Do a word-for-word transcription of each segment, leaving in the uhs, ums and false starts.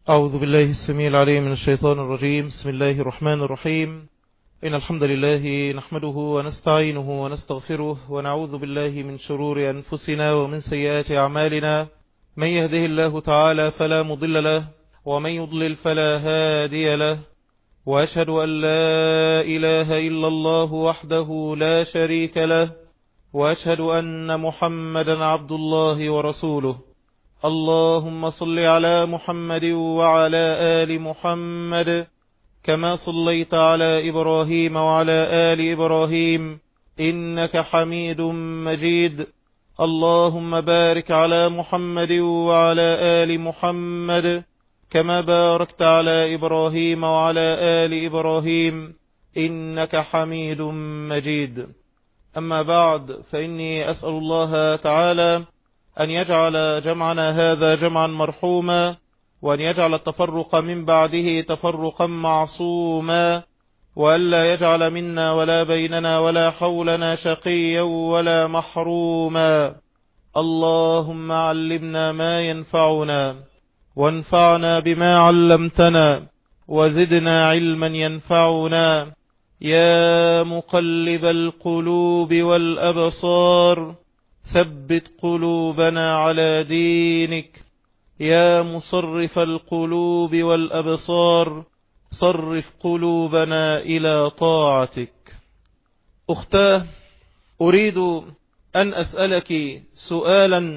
أعوذ بالله السميع العليم من الشيطان الرجيم. بسم الله الرحمن الرحيم. إن الحمد لله نحمده ونستعينه ونستغفره ونعوذ بالله من شرور أنفسنا ومن سيئات أعمالنا. من يهده الله تعالى فلا مضل له ومن يضلل فلا هادي له، وأشهد أن لا إله إلا الله وحده لا شريك له، وأشهد أن محمدا عبد الله ورسوله. اللهم صل على محمد وعلى آل محمد كما صليت على إبراهيم وعلى آل إبراهيم إنك حميد مجيد. اللهم بارك على محمد وعلى آل محمد كما باركت على إبراهيم وعلى آل إبراهيم إنك حميد مجيد. أما بعد، فإني أسأل الله تعالى أن يجعل جمعنا هذا جمعا مرحوما، وأن يجعل التفرق من بعده تفرقا معصوما، وألا يجعل منا ولا بيننا ولا حولنا شقيا ولا محروما. اللهم علمنا ما ينفعنا وانفعنا بما علمتنا وزدنا علما ينفعنا. يا مقلب القلوب والأبصار ثبت قلوبنا على دينك. يا مصرف القلوب والأبصار صرف قلوبنا إلى طاعتك. أختاه، أريد أن أسألك سؤالا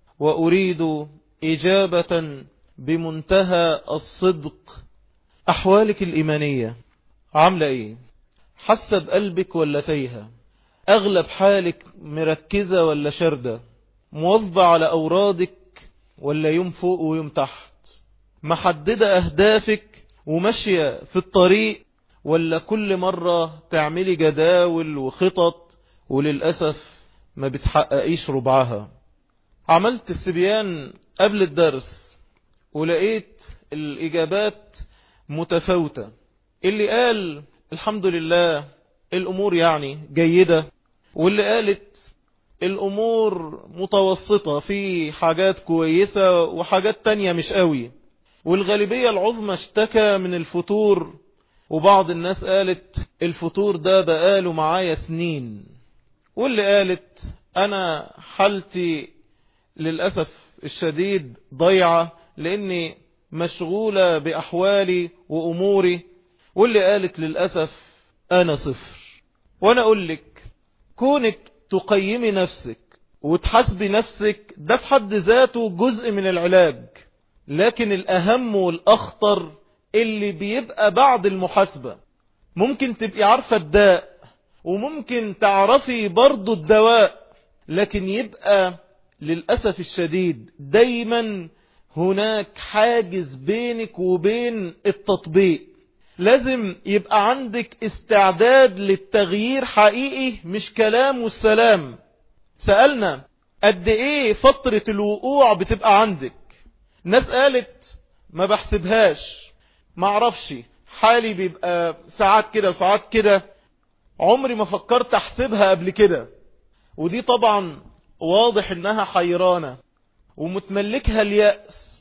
وأريد إجابة بمنتهى الصدق. أحوالك الإيمانية عاملة إيه؟ حاسة بقلبك ولا تايهة؟ أغلب حالك مركزة ولا شردة؟ موظة على أورادك ولا يوم فوق ويوم تحت؟ محددة أهدافك وماشية في الطريق، ولا كل مرة تعملي جداول وخطط وللأسف ما بتحققيش ربعها؟ عملت السبيان قبل الدرس ولقيت الإجابات متفاوتة. اللي قال الحمد لله الأمور يعني جيدة، واللي قالت الأمور متوسطة، في حاجات كويسة وحاجات تانية مش قوي، والغالبية العظمى اشتكى من الفتور، وبعض الناس قالت الفتور ده بقاله معايا سنين، واللي قالت أنا حالتي للأسف الشديد ضيعة لأني مشغولة بأحوالي وأموري، واللي قالت للأسف أنا صفر. وأنا أقول لك، كونك تقيمي نفسك وتحسبي نفسك ده في حد ذاته جزء من العلاج، لكن الأهم والأخطر اللي بيبقى بعد المحاسبة. ممكن تبقي عارفة الداء وممكن تعرفي برضو الدواء، لكن يبقى للأسف الشديد دايما هناك حاجز بينك وبين التطبيق. لازم يبقى عندك استعداد للتغيير حقيقي، مش كلام والسلام. سألنا قد ايه فترة الوقوع بتبقى عندك؟ ناس قالت ما بحسبهاش، ما اعرفش، حالي بيبقى ساعات كده وساعات كده، عمري ما فكرت احسبها قبل كده. ودي طبعا واضح انها حيرانة ومتملكها اليأس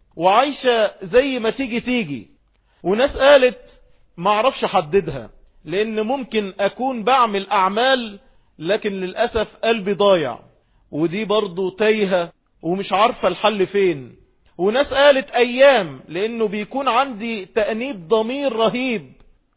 وعايشة زي ما تيجي تيجي. وناس قالت ما اعرفش احددها، لان ممكن اكون بعمل اعمال لكن للأسف قلبي ضايع، ودي برضو تايهة ومش عارفة الحل فين. وناس قالت ايام، لانه بيكون عندي تأنيب ضمير رهيب،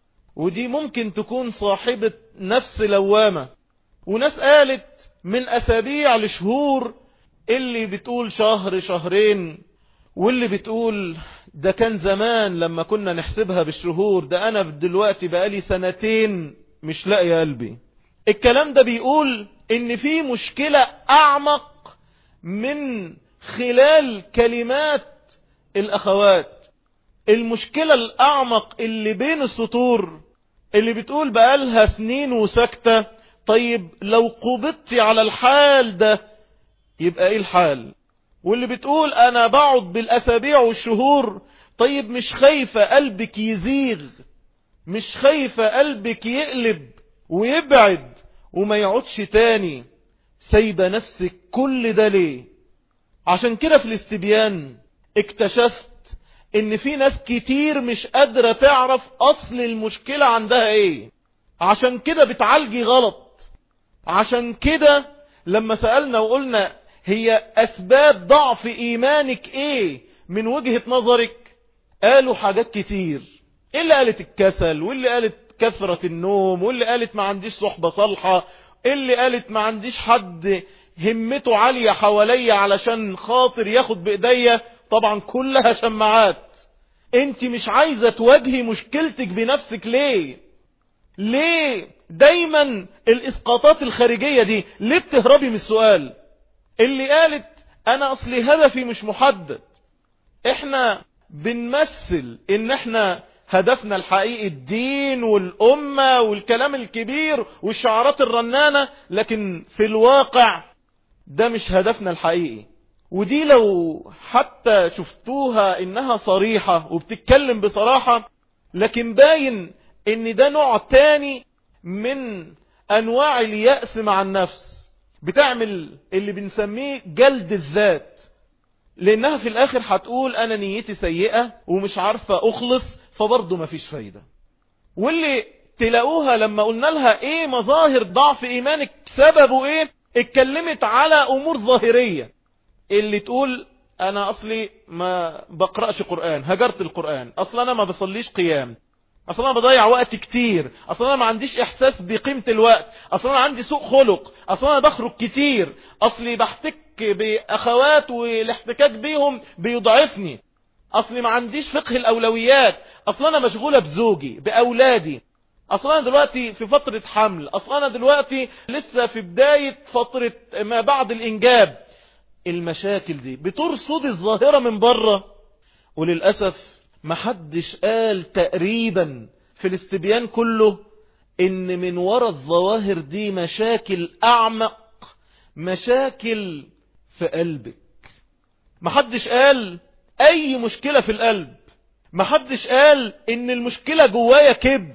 ودي ممكن تكون صاحبة نفس لوامة. وناس قالت من اسابيع لشهور، اللي بتقول شهر شهرين، واللي بتقول ده كان زمان لما كنا نحسبها بالشهور، ده انا دلوقتي بقالي سنتين مش لاقي قلبي. الكلام ده بيقول ان في مشكلة اعمق من خلال كلمات الاخوات. المشكلة الاعمق اللي بين السطور، اللي بتقول بقالها سنين وسكتة. طيب لو قبضتي على الحال ده يبقى ايه الحال؟ واللي بتقول انا بقعد بالاسابيع والشهور، طيب مش خايفة قلبك يزيغ؟ مش خايفة قلبك يقلب ويبعد وما يعودش تاني؟ سايبة نفسك كل ده ليه؟ عشان كده في الاستبيان اكتشفت ان في ناس كتير مش قادرة تعرف اصل المشكلة عندها ايه، عشان كده بتعالجي غلط. عشان كده لما سألنا وقلنا هي اسباب ضعف ايمانك ايه من وجهة نظرك، قالوا حاجات كتير. اللي قالت الكسل، واللي قالت كثرة النوم، واللي قالت ما عنديش صحبة صالحة، اللي قالت ما عنديش حد همته عالية حواليا علشان خاطر ياخد بإيديا. طبعا كلها شماعات. انت مش عايزة تواجهي مشكلتك بنفسك ليه؟ ليه دايما الاسقاطات الخارجية دي؟ ليه بتهربي من السؤال؟ اللي قالت انا اصلي هدفي مش محدد. احنا بنمثل ان احنا هدفنا الحقيقي الدين والامة والكلام الكبير والشعارات الرنانة، لكن في الواقع ده مش هدفنا الحقيقي. ودي لو حتى شفتوها انها صريحة وبتتكلم بصراحة، لكن باين ان ده نوع تاني من انواع اليأس مع النفس، بتعمل اللي بنسميه جلد الذات. لانها في الاخر هتقول انا نيتي سيئة ومش عارفة اخلص، فبرضه مفيش فايدة. واللي تلاقوها لما قلنا لها ايه مظاهر ضعف ايمانك سببه ايه، اتكلمت على امور ظاهرية. اللي تقول انا اصلي ما بقرأش قرآن، هجرت القرآن، اصلا انا ما بصليش قيام، اصلا انا بضيع وقت كتير، اصلا انا ما عنديش احساس بقيمة الوقت، اصلا انا عندي سوء خلق، اصلا انا بخرج كتير، اصلي بحتك باخوات والاحتكاك بيهم بيضعفني، اصلي ما عنديش فقه الاولويات، اصلا انا مشغولة بزوجي باولادي، اصلا انا دلوقتي في فترة حمل، اصلا انا دلوقتي لسه في بداية فترة ما بعد الانجاب. المشاكل دي بترصد الظاهرة من بره. وللأسف محدش قال تقريبا في الاستبيان كله ان من وراء الظواهر دي مشاكل اعمق، مشاكل في قلبك. محدش قال اي مشكلة في القلب. محدش قال ان المشكلة جوايا كبر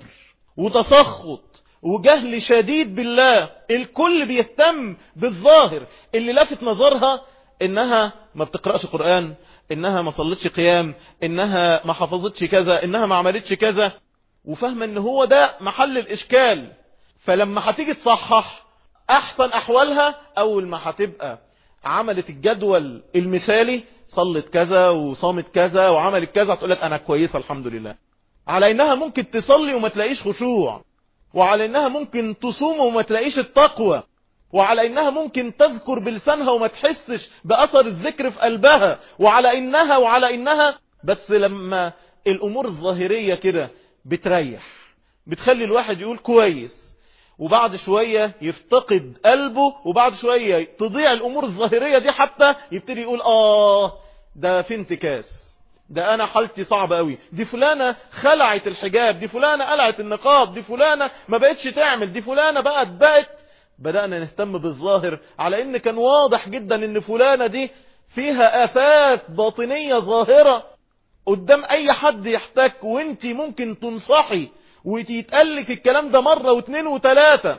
وتسخط وجهل شديد بالله. الكل بيهتم بالظاهر اللي لافت نظرها انها ما بتقرأش قرآن، انها ما صلتش قيام، انها ما حفظتش كذا، انها ما عملتش كذا، وفاهمة ان هو ده محل الاشكال. فلما هتيجي تصحح احسن احوالها، اول ما هتبقى عملت الجدول المثالي، صلت كذا وصامت كذا وعملت كذا، تقولك انا كويسة الحمد لله. على انها ممكن تصلي وما تلاقيش خشوع، وعلى انها ممكن تصوم وما تلاقيش التقوى، وعلى انها ممكن تذكر بلسانها وما تحسش باثر الذكر في قلبها، وعلى انها وعلى انها بس لما الامور الظاهرية كده بتريح، بتخلي الواحد يقول كويس، وبعد شوية يفتقد قلبه، وبعد شوية تضيع الامور الظاهرية دي، حتى يبتدي يقول اه ده في انتكاس، ده انا حالتي صعبة قوي، دي فلانة خلعت الحجاب، دي فلانة قلعت النقاب، دي فلانة ما بقتش تعمل، دي فلانة بقت بقت بدأنا نهتم بالظاهر، على ان كان واضح جدا ان فلانة دي فيها آفات باطنية ظاهرة قدام اي حد يحتك، وانت ممكن تنصحي ويتقلك الكلام ده مرة واثنين وثلاثة،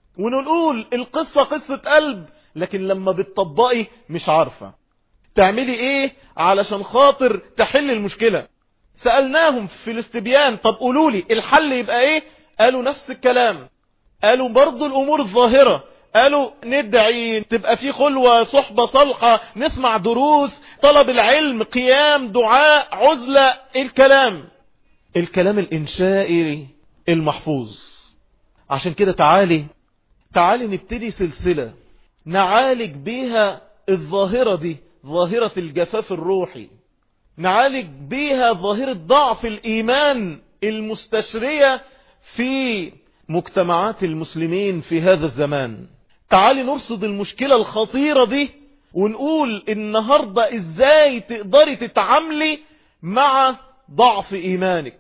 ونقول القصة قصة قلب، لكن لما بتطبقي مش عارفة تعملي ايه علشان خاطر تحل المشكلة. سألناهم في الاستبيان طب قولوا لي الحل يبقى ايه، قالوا نفس الكلام، قالوا برضو الامور الظاهرة، قالوا ندعي تبقى في خلوة، صحبة صالحة، نسمع دروس، طلب العلم، قيام، دعاء، عزلة، الكلام الكلام الانشائي المحفوظ. عشان كده تعالي تعالي نبتدي سلسلة نعالج بيها الظاهرة دي، ظاهرة الجفاف الروحي، نعالج بيها ظاهرة ضعف الإيمان المستشرية في مجتمعات المسلمين في هذا الزمان. تعالي نرصد المشكلة الخطيرة دي ونقول النهاردة ازاي تقدري تتعاملي مع ضعف إيمانك.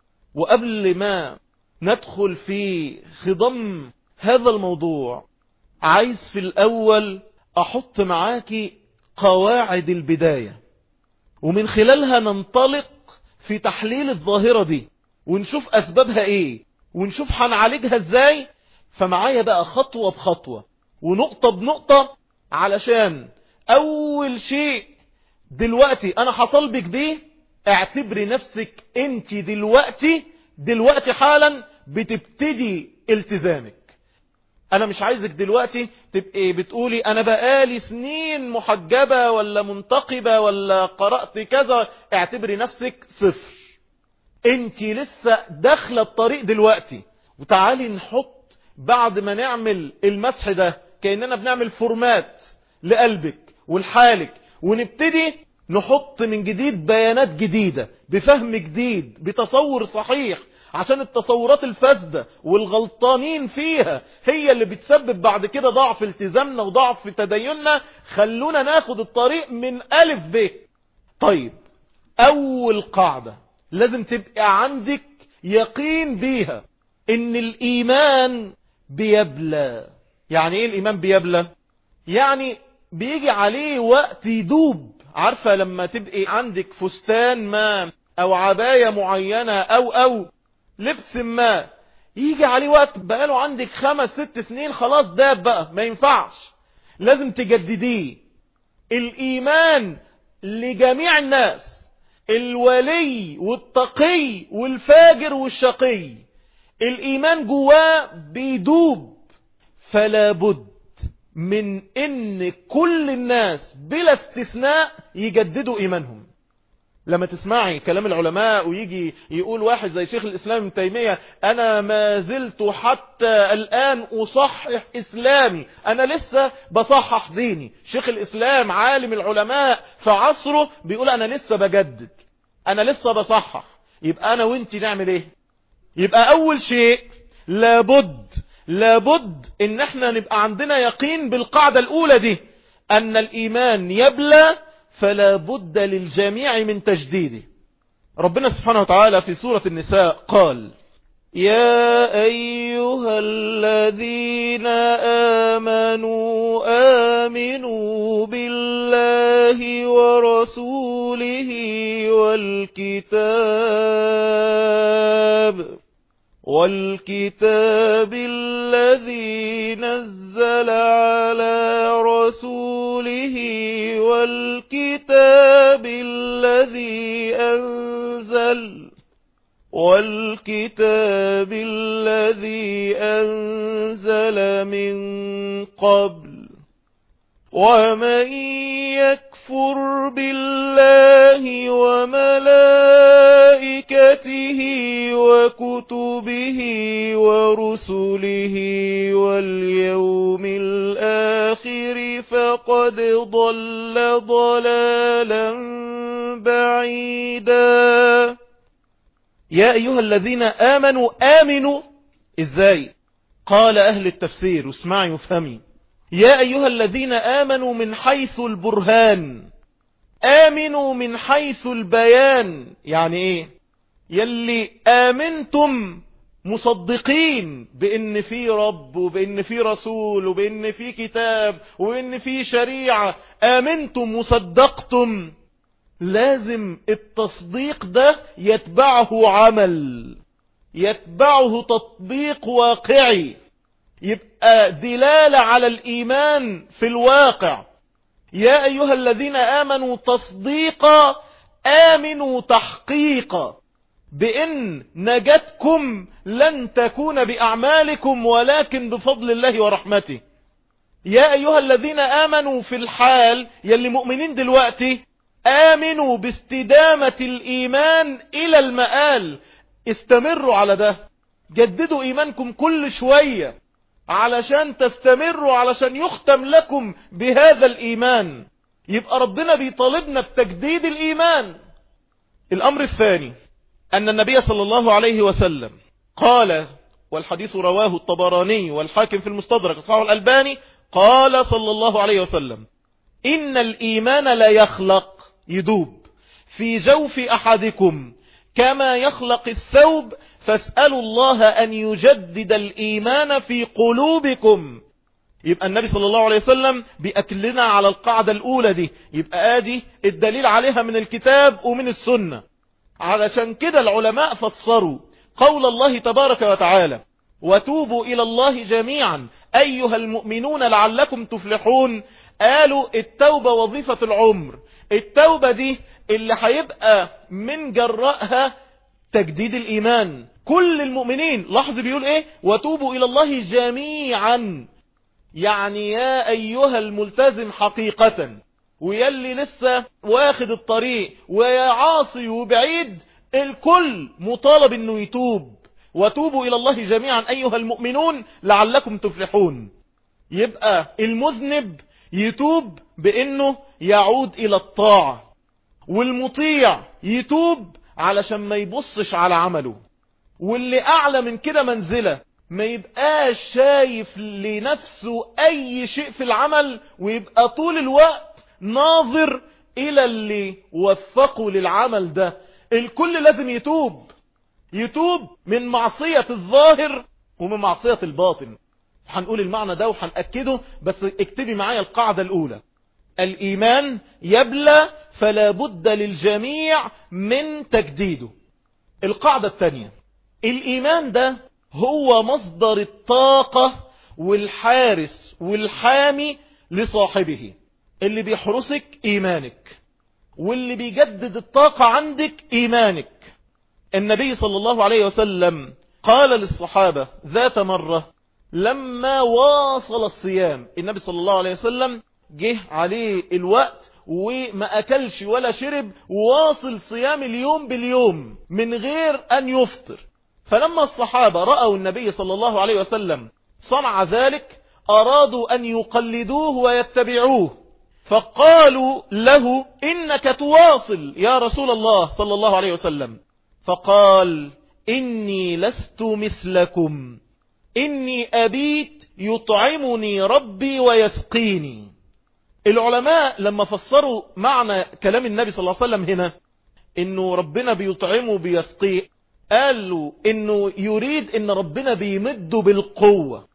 وقبل ما ندخل في خضم هذا الموضوع، عايز في الأول أحط معاكي قواعد البداية، ومن خلالها ننطلق في تحليل الظاهرة دي ونشوف أسبابها إيه ونشوف هنعالجها إزاي. فمعايا بقى خطوة بخطوة ونقطة بنقطة، علشان أول شيء دلوقتي أنا هطالبك بيه اعتبري نفسك انت دلوقتي دلوقتي حالا بتبتدي التزامك. انا مش عايزك دلوقتي تبقي بتقولي انا بقالي سنين محجبة ولا منتقبة ولا قرأت كذا. اعتبري نفسك صفر، انت لسه داخله الطريق دلوقتي. وتعالي نحط بعد ما نعمل المسح ده كأننا بنعمل فورمات لقلبك ولحالك، ونبتدي نحط من جديد بيانات جديدة بفهم جديد بتصور صحيح، عشان التصورات الفاسدة والغلطانين فيها هي اللي بتسبب بعد كده ضعف التزامنا وضعف تديننا. خلونا ناخد الطريق من ألف ب. طيب، أول قاعدة لازم تبقى عندك يقين بيها، ان الإيمان بيبلى. يعني ايه الإيمان بيبلى؟ يعني بيجي عليه وقت يدوب. عارفة لما تبقي عندك فستان ما او عباية معينة او او لبس ما، يجي عليه وقت بقاله عندك خمس ست سنين خلاص داب بقى ما ينفعش، لازم تجدديه. الإيمان لجميع الناس، الولي والتقي والفاجر والشقي، الإيمان جواه بيدوب. فلا بد من ان كل الناس بلا استثناء يجددوا ايمانهم. لما تسمعي كلام العلماء ويجي يقول واحد زي شيخ الاسلام ابن تيمية انا ما زلت حتى الان اصحح اسلامي، انا لسه بصحح ديني. شيخ الاسلام عالم العلماء في عصره بيقول انا لسه بجدد، انا لسه بصحح. يبقى انا وانتي نعمل ايه؟ يبقى اول شيء لابد لابد ان احنا نبقى عندنا يقين بالقاعدة الاولى دي، ان الايمان يبلى فلا بد للجميع من تجديده. ربنا سبحانه وتعالى في سورة النساء قال يا ايها الذين امنوا امنوا بالله ورسوله والكتاب والكتاب الذي نزل على رسوله والكتاب الذي أنزل والكتاب الذي أنزل من قبل ومن يكفر بالله وملائكته وكتبه ورسله واليوم الآخر فقد ضل ضلالا بعيدا. يا أيها الذين آمنوا آمنوا إزاي؟ قال أهل التفسير اسمعي وفهمي. يا أيها الذين آمنوا من حيث البرهان، آمنوا من حيث البيان. يعني إيه؟ يلي آمنتم مصدقين بأن في رب وبأن في رسول وبأن في كتاب وبأن في شريعة، آمنتم وصدقتم، لازم التصديق ده يتبعه عمل، يتبعه تطبيق واقعي، يبقى دلالة على الإيمان في الواقع. يا أيها الذين آمنوا تصديقا، آمنوا تحقيقا، بأن نجاتكم لن تكون بأعمالكم ولكن بفضل الله ورحمته. يا أيها الذين آمنوا في الحال يلي مؤمنين دلوقتي، آمنوا باستدامة الإيمان إلى المآل. استمروا على ده، جددوا إيمانكم كل شوية علشان تستمروا، علشان يختم لكم بهذا الإيمان. يبقى ربنا بيطالبنا بتجديد الإيمان. الأمر الثاني أن النبي صلى الله عليه وسلم قال، والحديث رواه الطبراني والحاكم في المستدرك صحيح الألباني، قال صلى الله عليه وسلم إن الإيمان لا يخلق يدوب في جوف أحدكم كما يخلق الثوب فاسألوا الله أن يجدد الإيمان في قلوبكم. يبقى النبي صلى الله عليه وسلم بيأكلنا على القاعدة الأولى دي، يبقى آدي الدليل عليها من الكتاب ومن السنة. علشان كده العلماء فسروا قول الله تبارك وتعالى وتوبوا إلى الله جميعا أيها المؤمنون لعلكم تفلحون. قالوا التوبة وظيفة العمر، التوبة دي اللي هيبقى من جرائها تجديد الإيمان. كل المؤمنين لاحظ بيقول ايه؟ وتوبوا إلى الله جميعا، يعني يا أيها الملتزم حقيقة، ويلي لسه واخد الطريق، ويا عاصي وبعيد، الكل مطالب انه يتوب. وتوبوا إلى الله جميعا أيها المؤمنون لعلكم تفلحون. يبقى المذنب يتوب بانه يعود الى الطاعة، والمطيع يتوب علشان ما يبصش على عمله، واللي اعلى من كده منزلة ما يبقاش شايف لنفسه اي شيء في العمل، ويبقى طول الوقت ناظر الى اللي وفقه للعمل ده. الكل لازم يتوب، يتوب من معصية الظاهر ومن معصية الباطن. هنقول المعنى ده وهنأكده، بس اكتبي معايا القاعدة الأولى: الإيمان يبلى فلا بد للجميع من تجديده. القاعدة الثانية: الإيمان ده هو مصدر الطاقة والحارس والحامي لصاحبه. اللي بيحرسك إيمانك، واللي بيجدد الطاقة عندك إيمانك. النبي صلى الله عليه وسلم قال للصحابة ذات مرة لما واصل الصيام، النبي صلى الله عليه وسلم جه عليه الوقت وما أكلش ولا شرب، وواصل صيام اليوم باليوم من غير أن يفطر. فلما الصحابة رأوا النبي صلى الله عليه وسلم صنع ذلك أرادوا أن يقلدوه ويتبعوه، فقالوا له إنك تواصل يا رسول الله صلى الله عليه وسلم. فقال إني لست مثلكم، إني أبيت يطعمني ربي ويسقيني. العلماء لما فسروا معنى كلام النبي صلى الله عليه وسلم هنا إنه ربنا بيطعمه بيسقيه، قالوا إنه يريد إن ربنا بيمده بالقوة.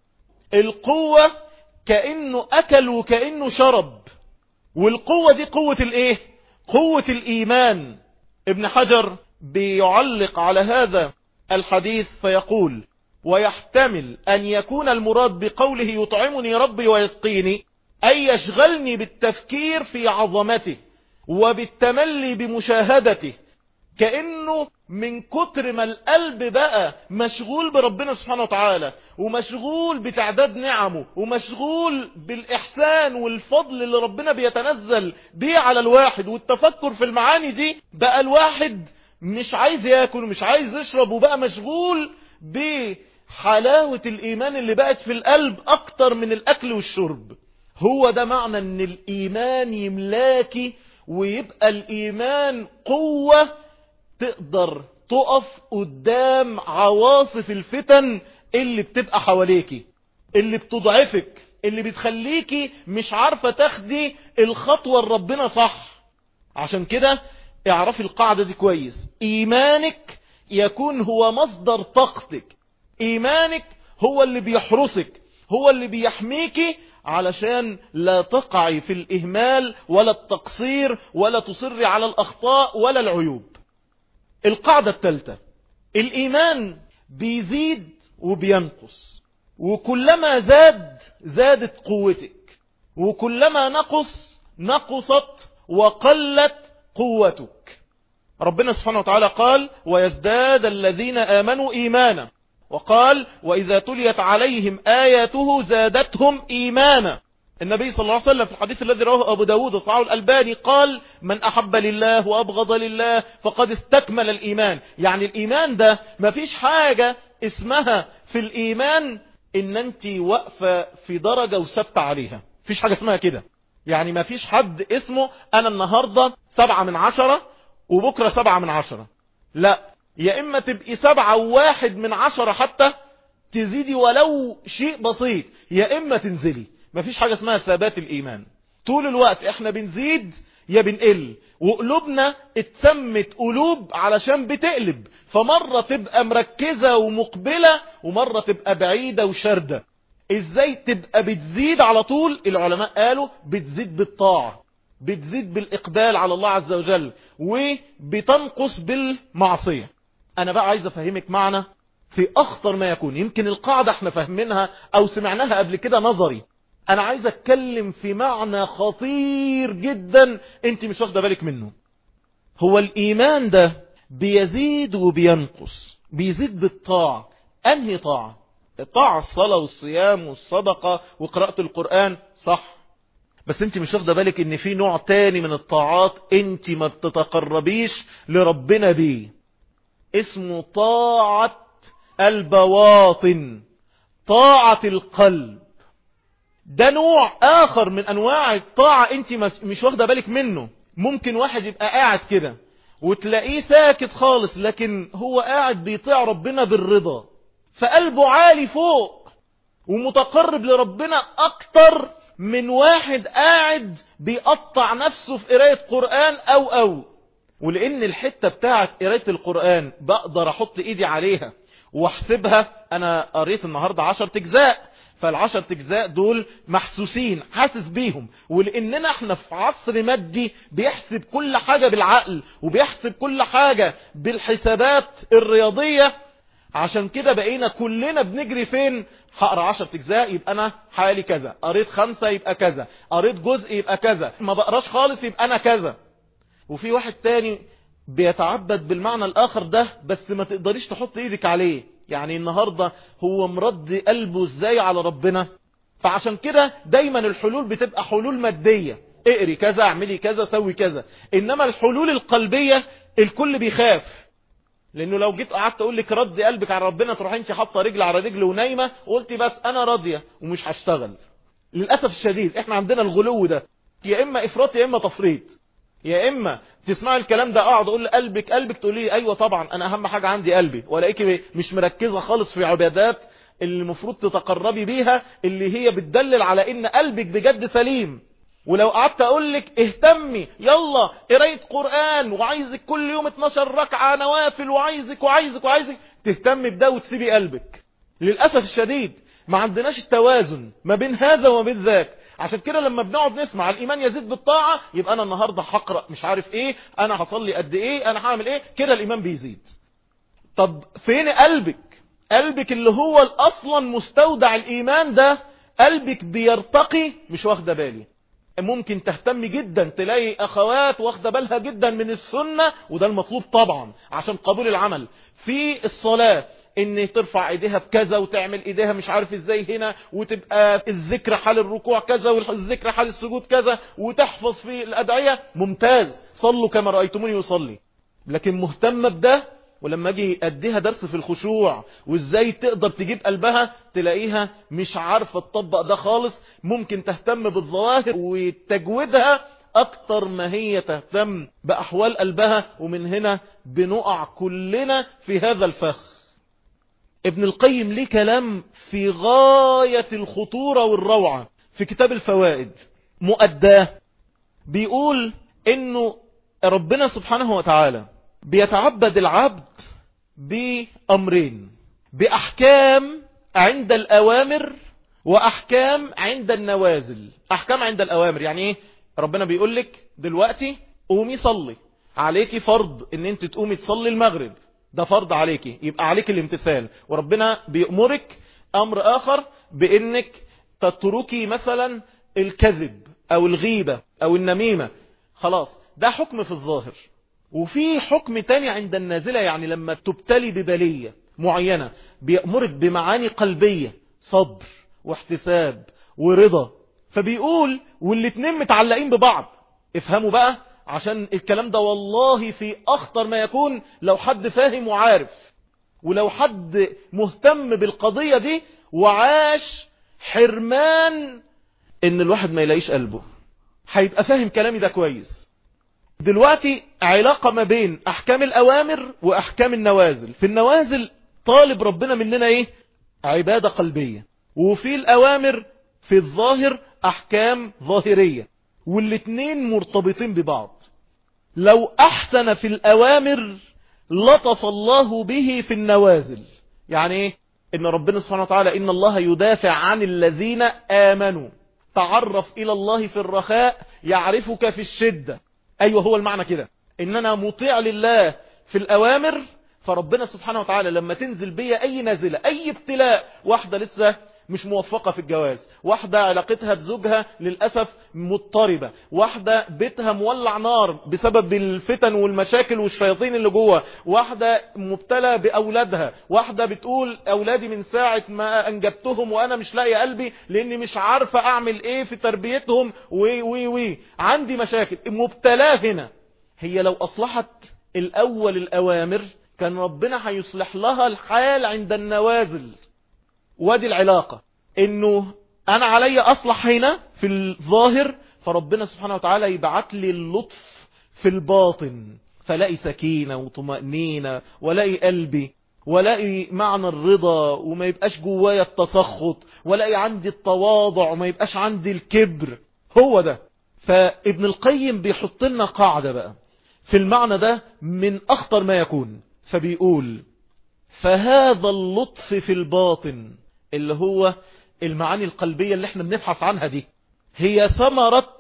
القوة كأنه أكل وكأنه شرب، والقوة دي قوة الإيه؟ قوة الإيمان. ابن حجر بيعلق على هذا الحديث فيقول: ويحتمل أن يكون المراد بقوله يطعمني ربي ويسقيني أي يشغلني بالتفكير في عظمته وبالتملي بمشاهدته، كأنه من كتر ما القلب بقى مشغول بربنا سبحانه وتعالى، ومشغول بتعداد نعمه، ومشغول بالإحسان والفضل اللي ربنا بيتنزل بيه على الواحد، والتفكر في المعاني دي، بقى الواحد مش عايز يأكل ومش عايز يشرب، وبقى مشغول بحلاوة الإيمان اللي بقت في القلب أكتر من الأكل والشرب. هو ده معنى أن الإيمان يملاكي، ويبقى الإيمان قوة تقدر تقف قدام عواصف الفتن اللي بتبقى حواليكي، اللي بتضعفك، اللي بتخليكي مش عارفة تاخدي الخطوة لربنا صح. عشان كده اعرفي القاعدة دي كويس: إيمانك يكون هو مصدر طاقتك، إيمانك هو اللي بيحرسك، هو اللي بيحميكي علشان لا تقعي في الإهمال ولا التقصير ولا تصري على الأخطاء ولا العيوب. القاعدة الثالثة: الإيمان بيزيد وبينقص، وكلما زاد زادت قوتك، وكلما نقص نقصت وقلت قوتك. ربنا سبحانه وتعالى قال: ويزداد الذين آمنوا إيمانا، وقال: وإذا تليت عليهم آياته زادتهم إيمانا. النبي صلى الله عليه وسلم في الحديث الذي رواه أبو داود وصححه الألباني قال: من أحب لله وأبغض لله فقد استكمل الإيمان. يعني الإيمان ده مفيش حاجة اسمها في الإيمان إن أنت واقفة في درجة وثابتة عليها، مفيش حاجة اسمها كده. يعني مفيش حد اسمه أنا النهاردة سبعة من عشرة وبكرة سبعة من عشرة، لا، يا إما تبقي سبعة وواحد من عشرة حتى تزيدي ولو شيء بسيط، يا إما تنزلي. مفيش حاجة اسمها ثبات الإيمان. طول الوقت احنا بنزيد يا بنقل، وقلوبنا اتسمت قلوب علشان بتقلب، فمرة تبقى مركزة ومقبلة، ومرة تبقى بعيدة وشردة. ازاي تبقى بتزيد على طول؟ العلماء قالوا بتزيد بالطاعة، بتزيد بالإقبال على الله عز وجل، وبتنقص بالمعصية. أنا بقى عايز أفهمك معنى في أخطر ما يكون. يمكن القاعدة احنا فهمناها أو سمعناها قبل كده نظري، انا عايز اتكلم في معنى خطير جدا انت مش واخده بالك منه. هو الايمان ده بيزيد وبينقص. بيزيد بالطاعة. انهي طاعة؟ الطاعة الصلاة والصيام والصدقة وقراءة القرآن، صح، بس انت مش واخده بالك ان في نوع تاني من الطاعات انت ما بتتقربيش لربنا بيه، اسمه طاعة البواطن، طاعة القلب. ده نوع اخر من انواع الطاعة انت مش واخده بالك منه. ممكن واحد يبقى قاعد كده وتلاقيه ساكت خالص، لكن هو قاعد بيطيع ربنا بالرضا، فقلبه عالي فوق ومتقرب لربنا اكتر من واحد قاعد بيقطع نفسه في قراية قرآن او او ولان الحتة بتاعت قراية القرآن بقدر احط ايدي عليها واحسبها. انا قريت النهاردة عشر اجزاء، فالعشر اجزاء دول محسوسين، حاسس بيهم. ولاننا احنا في عصر مادي بيحسب كل حاجة بالعقل وبيحسب كل حاجة بالحسابات الرياضية، عشان كده بقينا كلنا بنجري فين؟ هقرا عشر اجزاء يبقى انا حالي كذا، قريت خمسة يبقى كذا، قريت جزء يبقى كذا، ما بقراش خالص يبقى انا كذا. وفي واحد تاني بيتعبد بالمعنى الاخر ده، بس ما تقدريش تحط ايدك عليه. يعني النهاردة هو مرضي قلبه ازاي على ربنا؟ فعشان كده دايما الحلول بتبقى حلول مادية، اقري كذا، اعملي كذا، سوي كذا. انما الحلول القلبية الكل بيخاف، لانه لو جيت قعدت اقول لك ردي قلبك على ربنا، تروح انت حاطه رجل على رجل ونايمه وقلتي بس انا راضيه ومش هشتغل. للاسف الشديد احنا عندنا الغلو ده، يا اما افراط يا اما تفريط. يا اما تسمعي الكلام ده اقعد اقول قلبك قلبك، تقولي لي ايوه طبعا انا اهم حاجه عندي قلبي، والاقيكي مش مركزه خالص في عبادات اللي المفروض تتقربي بيها، اللي هي بتدلل على ان قلبك بجد سليم. ولو قعدت اقول لك اهتمي يلا قرايه قران وعايزك كل يوم اتناشر ركعه نوافل وعايزك وعايزك وعايزك تهتمي بده وتسيبي قلبك. للاسف الشديد ما عندناش التوازن ما بين هذا وما بين ذاك. عشان كده لما بنقعد نسمع الايمان يزيد بالطاعه، يبقى انا النهارده هقرا مش عارف ايه، انا هصلي قد ايه، انا هعمل ايه، كده الايمان بيزيد. طب فين قلبك؟ قلبك اللي هو اصلا مستودع الايمان ده، قلبك بيرتقي مش واخده بالي. ممكن تهتم جدا تلاقي اخوات واخده بالها جدا من السنه، وده المطلوب طبعا عشان قبول العمل في الصلاه، ان ترفع ايديها بكذا وتعمل ايديها مش عارف ازاي هنا، وتبقى الذكر حال الركوع كذا والذكر حال السجود كذا، وتحفظ في الادعيه. ممتاز، صلوا كما رايتموني يصلي. لكن مهتمه بده، ولما اجي اديها درس في الخشوع وازاي تقدر تجيب قلبها، تلاقيها مش عارفه تطبق ده خالص. ممكن تهتم بالظواهر وتجويدها اكتر ما هي تهتم باحوال قلبها، ومن هنا بنقع كلنا في هذا الفخ. ابن القيم ليه كلام في غاية الخطورة والروعة في كتاب الفوائد مؤداه، بيقول انه ربنا سبحانه وتعالى بيتعبد العبد بأمرين، بأحكام عند الأوامر وأحكام عند النوازل. أحكام عند الأوامر يعني إيه؟ ربنا بيقول لك دلوقتي قومي صلي، عليكي فرض ان انت تقومي تصلي المغرب، ده فرض عليكي، يبقى عليك الامتثال. وربنا بيأمرك أمر آخر بأنك تتركي مثلا الكذب أو الغيبة أو النميمة، خلاص ده حكم في الظاهر. وفي حكم تاني عند النازلة، يعني لما تبتلي ببلية معينة بيأمرك بمعاني قلبية، صبر واحتساب ورضا. فبيقول والاتنين متعلقين ببعض. افهموا بقى، عشان الكلام ده والله في اخطر ما يكون لو حد فاهم وعارف، ولو حد مهتم بالقضية دي وعاش حرمان ان الواحد ما يلاقيش قلبه، هيبقى فاهم كلامي ده كويس. دلوقتي علاقة ما بين احكام الاوامر واحكام النوازل. في النوازل طالب ربنا مننا ايه؟ عبادة قلبية. وفي الاوامر في الظاهر احكام ظاهرية، والاتنين مرتبطين ببعض. لو احسن في الاوامر لطف الله به في النوازل. يعني ايه؟ ان ربنا سبحانه وتعالى ان الله يدافع عن الذين امنوا، تعرف الى الله في الرخاء يعرفك في الشدة. ايوه هو المعنى كده، ان انا مطيع لله في الاوامر، فربنا سبحانه وتعالى لما تنزل بي اي نازلة، اي ابتلاء، واحدة لسه مش موفقة في الجواز، واحدة علاقتها بزوجها للأسف مضطربة، واحدة بيتها مولع نار بسبب الفتن والمشاكل والشياطين اللي جوه، واحدة مبتلى بأولادها، واحدة بتقول أولادي من ساعة ما أنجبتهم وأنا مش لاقي قلبي لأني مش عارفة أعمل إيه في تربيتهم وي وي وي عندي مشاكل. مبتلاه هنا. هي لو أصلحت الأول الأوامر كان ربنا هيصلح لها الحال عند النوازل. وادي العلاقة، انه انا علي اصلح هنا في الظاهر، فربنا سبحانه وتعالى يبعت لي اللطف في الباطن، فلاقي سكينة وطمأنينة، ولاقي قلبي، ولاقي معنى الرضا، وما يبقاش جوايا التسخط، ولاقي عندي التواضع، وما يبقاش عندي الكبر. هو ده. فابن القيم بيحط لنا قاعدة بقى في المعنى ده من اخطر ما يكون، فبيقول فهذا اللطف في الباطن اللي هو المعاني القلبية اللي احنا بنبحث عنها دي، هي ثمرة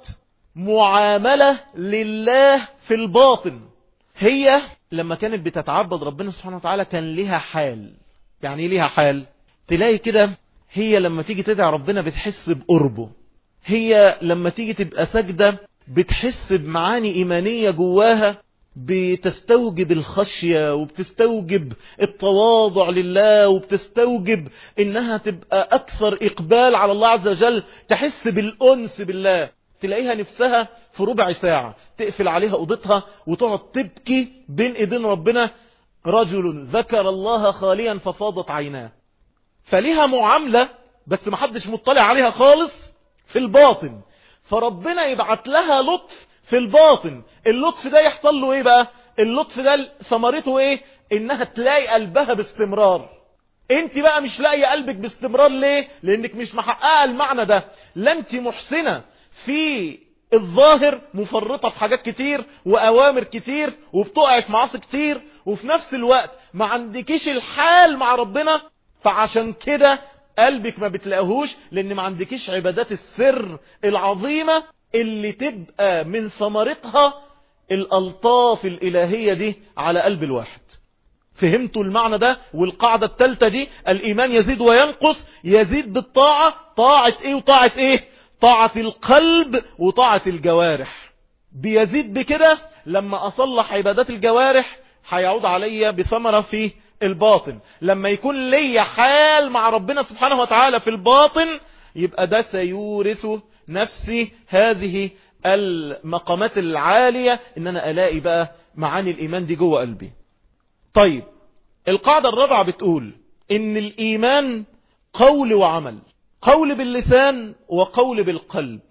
معاملة لله في الباطن. هي لما كانت بتتعبد ربنا سبحانه وتعالى كان لها حال. يعني لها حال، تلاقي كده هي لما تيجي تدعي ربنا بتحس بقربه، هي لما تيجي تبقى سجدة بتحس بمعاني إيمانية جواها، بتستوجب الخشية وبتستوجب التواضع لله، وبتستوجب انها تبقى اكثر اقبال على الله عز وجل، تحس بالانس بالله. تلاقيها نفسها في ربع ساعة تقفل عليها اوضتها وتقعد تبكي بين ايدين ربنا. رجل ذكر الله خاليا ففاضت عيناه. فليها معاملة بس محدش مطلع عليها خالص في الباطن، فربنا يبعت لها لطف في الباطن. اللطف ده يحصل له ايه بقى؟ اللطف ده ثمرته ايه؟ انها تلاقي قلبها باستمرار. انت بقى مش لاقي قلبك باستمرار ليه؟ لانك مش محققه المعنى ده. لا انت محسنة في الظاهر، مفرطة في حاجات كتير واوامر كتير وبتقع في معاصي كتير، وفي نفس الوقت ما عندكيش الحال مع ربنا، فعشان كده قلبك ما بتلاقيهوش، لان ما عندكيش عبادات السر العظيمة اللي تبقى من ثمرتها الألطاف الإلهية دي على قلب الواحد. فهمتوا المعنى ده؟ والقاعدة الثالثة دي، الإيمان يزيد وينقص. يزيد بالطاعة. طاعة ايه وطاعة ايه؟ طاعة القلب وطاعة الجوارح. بيزيد بكده لما أصلح عبادات الجوارح هيعود عليا بثمرة في الباطن. لما يكون لي حال مع ربنا سبحانه وتعالى في الباطن، يبقى ده سيورث نفسي هذه المقامات العالية، ان انا الاقي بقى معاني الايمان دي جوه قلبي. طيب القاعدة الرابعة بتقول ان الايمان قول وعمل. قول باللسان وقول بالقلب،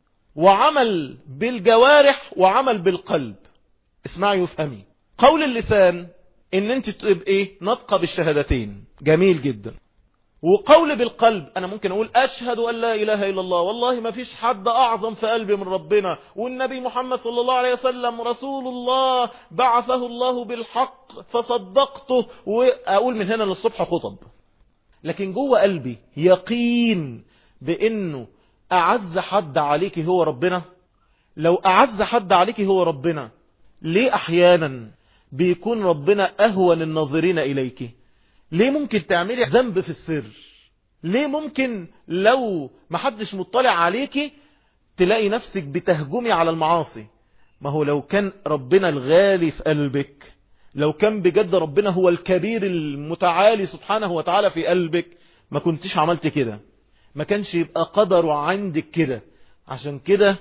وعمل بالجوارح وعمل بالقلب. اسمعي وافهمي. قول اللسان ان انت تبقى نطقة بالشهادتين، جميل جدا. وقول بالقلب، انا ممكن اقول اشهد ان لا اله الا الله، والله ما فيش حد اعظم في قلبي من ربنا، والنبي محمد صلى الله عليه وسلم رسول الله بعثه الله بالحق فصدقته، واقول من هنا للصبح خطب. لكن جوه قلبي يقين بانه اعز حد عليك هو ربنا. لو اعز حد عليك هو ربنا، ليه احيانا بيكون ربنا اهون الناظرين اليك؟ ليه ممكن تعملي ذنب في السر؟ ليه ممكن لو محدش مطلع عليكي تلاقي نفسك بتهجمي على المعاصي؟ ما هو لو كان ربنا الغالي في قلبك، لو كان بجد ربنا هو الكبير المتعالي سبحانه وتعالى في قلبك، ما كنتش عملت كده، ما كانش يبقى قدره عندك كده. عشان كده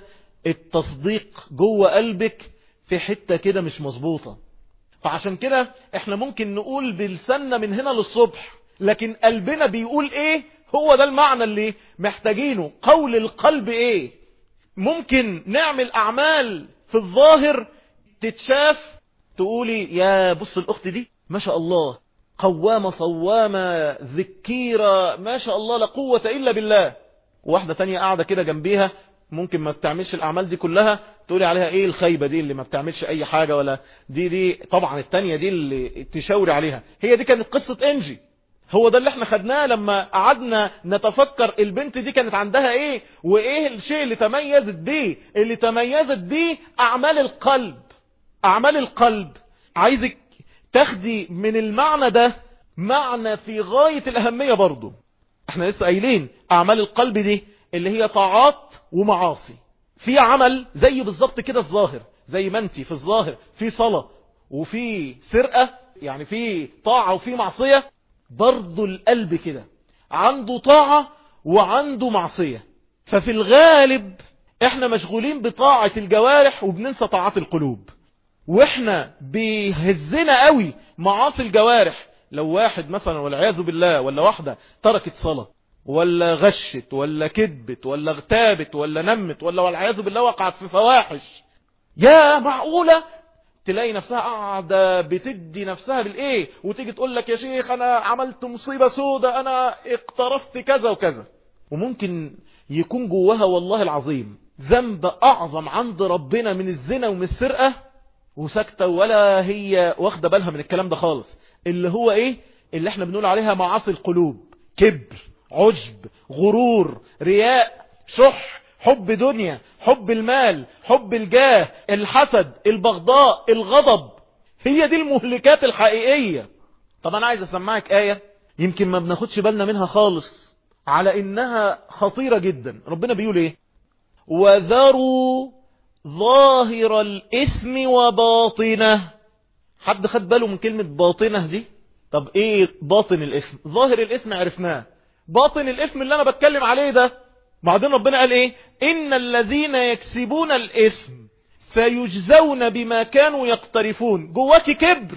التصديق جوه قلبك في حتة كده مش مظبوطة. فعشان كده احنا ممكن نقول بلساننا من هنا للصبح، لكن قلبنا بيقول ايه؟ هو ده المعنى اللي محتاجينه. قول القلب ايه؟ ممكن نعمل اعمال في الظاهر تتشاف، تقولي يا بص الاخت دي ما شاء الله قوامة صوامة ذكيرة ما شاء الله لا قوة الا بالله، واحدة تانية قاعدة كده جنبيها ممكن ما بتعملش الاعمال دي كلها، تقولي عليها ايه الخيبة دي اللي ما بتعملش اي حاجة، ولا دي دي طبعا التانية دي اللي تشاوري عليها. هي دي كانت قصة انجي، هو ده اللي احنا خدناه لما قعدنا نتفكر البنت دي كانت عندها ايه، وايه الشيء اللي تميزت بيه. اللي تميزت بيه اعمال القلب. اعمال القلب عايزك تاخدي من المعنى ده معنى في غاية الاهمية برضو. احنا لسه قايلين اعمال القلب دي اللي هي طاعات ومعاصي. في عمل زي بالظبط كده الظاهر، زي ما انت في الظاهر في صلاة وفي سرقة، يعني في طاعة وفي معصية، برضو القلب كده عنده طاعة وعنده معصية. ففي الغالب احنا مشغولين بطاعة الجوارح وبننسى طاعات القلوب، واحنا بيهزنا قوي معاصي الجوارح. لو واحد مثلا والعياذ بالله ولا واحدة تركت صلاة ولا غشت ولا كذبت ولا اغتابت ولا نمت ولا والعياذ بالله وقعت في فواحش، يا معقولة تلاقي نفسها قاعدة بتدي نفسها بالايه، وتيجي تقول لك يا شيخ انا عملت مصيبة سودة، انا اقترفت كذا وكذا. وممكن يكون جواها والله العظيم ذنب اعظم عند ربنا من الزنا ومن السرقة، وسكتة ولا هي واخدة بالها من الكلام ده خالص، اللي هو ايه اللي احنا بنقول عليها معاصي القلوب: كبر، عجب، غرور، رياء، شح، حب دنيا، حب المال، حب الجاه، الحسد، البغضاء، الغضب. هي دي المهلكات الحقيقية. طب انا عايز اسمعك آية يمكن ما بناخدش بالنا منها خالص على انها خطيرة جدا. ربنا بيقول ايه؟ وذروا ظاهر الاسم وباطنه. حد خد باله من كلمة باطنه دي؟ طب ايه باطن الاسم؟ ظاهر الاسم عرفناه، باطن الاسم اللي انا بتكلم عليه ده. بعدين ربنا قال ايه؟ ان الذين يكسبون الاسم سيجزون بما كانوا يقترفون. جواكي كبر،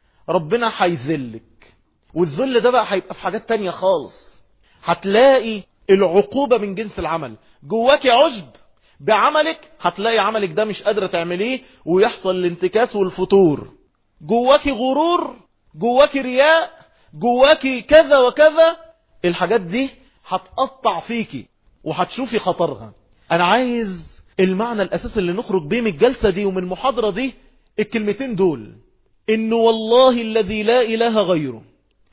ربنا هيذلك، والذل ده بقى هيبقى في حاجات تانية خالص. هتلاقي العقوبة من جنس العمل. جواكي عجب بعملك، هتلاقي عملك ده مش قادرة تعمليه ويحصل الانتكاس والفتور. جواكي غرور، جواكي رياء، جواكي كذا وكذا، الحاجات دي هتقطع فيكي وهتشوفي خطرها. انا عايز المعنى الاساسي اللي نخرج بيه من الجلسة دي ومن المحاضرة دي الكلمتين دول: انه والله الذي لا اله غيره،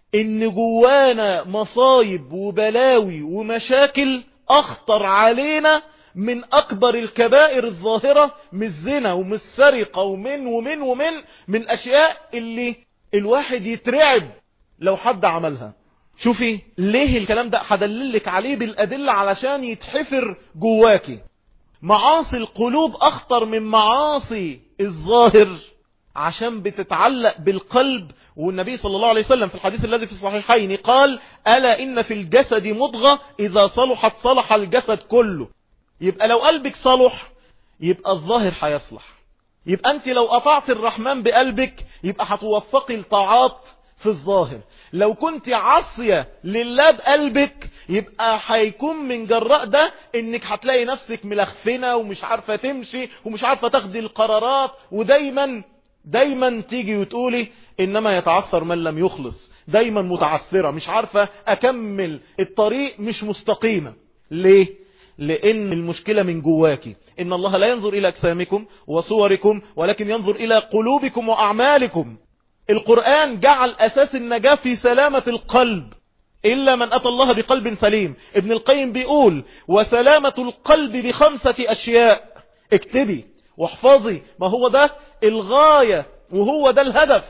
ان جوانا مصايب وبلاوي ومشاكل اخطر علينا من اكبر الكبائر الظاهرة، من الزنا ومن السرقة ومن ومن ومن من اشياء اللي الواحد يترعب لو حد عملها. شوفي ليه الكلام ده هدللك عليه بالادلة علشان يتحفر جواكي. معاصي القلوب اخطر من معاصي الظاهر عشان بتتعلق بالقلب. والنبي صلى الله عليه وسلم في الحديث الذي في الصحيحين قال: ألا إن في الجسد مضغة إذا صلحت صلح الجسد كله. يبقى لو قلبك صلح يبقى الظاهر هيصلح. يبقى أنت لو أطعت الرحمن بقلبك يبقى هتوفقي الطاعات في الظاهر. لو كنت عاصية لله بقلبك يبقى هيكون من جراء ده انك هتلاقي نفسك ملخفنة ومش عارفة تمشي ومش عارفة تاخدي القرارات، ودايما دايما تيجي وتقولي انما يتعثر من لم يخلص. دايما متعثرة، مش عارفة اكمل الطريق، مش مستقيمة. ليه؟ لان المشكلة من جواكي. ان الله لا ينظر الى اجسامكم وصوركم ولكن ينظر الى قلوبكم واعمالكم. القرآن جعل اساس النجاة في سلامة القلب، الا من اتى الله بقلب سليم. ابن القيم بيقول: وسلامة القلب بخمسة اشياء. اكتبي واحفظي، ما هو ده الغاية وهو ده الهدف.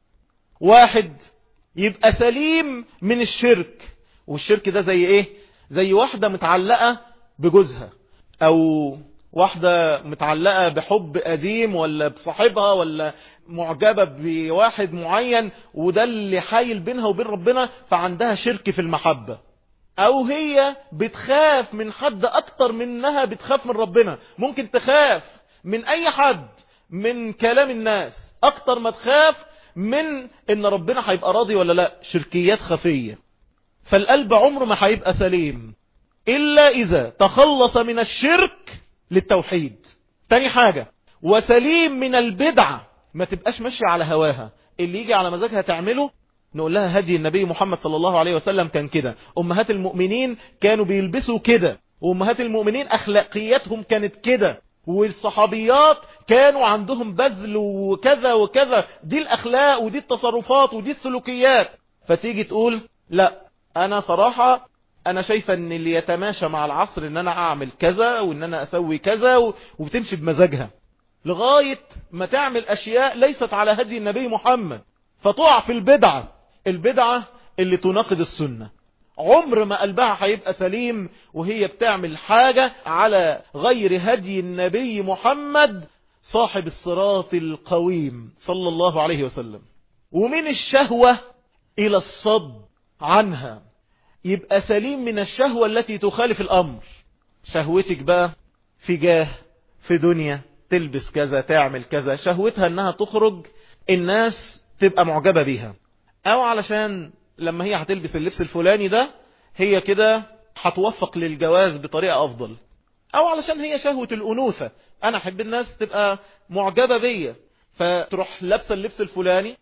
واحد، يبقى سليم من الشرك. والشرك ده زي ايه؟ زي واحدة متعلقة بجوزها، او واحدة متعلقة بحب قديم ولا بصاحبها ولا معجبة بواحد معين وده اللي حايل بينها وبين ربنا، فعندها شرك في المحبة. او هي بتخاف من حد اكتر منها بتخاف من ربنا. ممكن تخاف من اي حد، من كلام الناس، اكتر ما تخاف من ان ربنا هيبقى راضي ولا لا. شركيات خفية. فالقلب عمره ما هيبقى سليم الا اذا تخلص من الشرك للتوحيد. تاني حاجة، وسليم من البدعة. ما تبقاش ماشية على هواها، اللي يجي على مزاجها تعمله. نقول لها هدي النبي محمد صلى الله عليه وسلم كان كده، امهات المؤمنين كانوا بيلبسوا كده، وامهات المؤمنين اخلاقياتهم كانت كده، والصحابيات كانوا عندهم بذل وكذا وكذا. دي الاخلاق ودي التصرفات ودي السلوكيات. فتيجي تقول لا، انا صراحة انا شايفة ان اللي يتماشى مع العصر ان انا اعمل كذا وان انا اسوي كذا، وبتمشي بمزاجها لغاية ما تعمل اشياء ليست على هدي النبي محمد، فتقع في البدعة. البدعة اللي تناقض السنة. عمر ما قلبها هيبقى سليم وهي بتعمل حاجة على غير هدي النبي محمد صاحب الصراط القويم صلى الله عليه وسلم. ومن الشهوة إلى الصد عنها، يبقى سليم من الشهوة التي تخالف الأمر. شهوتك بقى في جاه، في دنيا، تلبس كذا، تعمل كذا، شهوتها انها تخرج الناس تبقى معجبة بيها، او علشان لما هي هتلبس اللبس الفلاني ده هي كده هتوفق للجواز بطريقة افضل، او علشان هي شهوة الانوثة، انا احب الناس تبقى معجبة بيا فتروح لابسة اللبس الفلاني،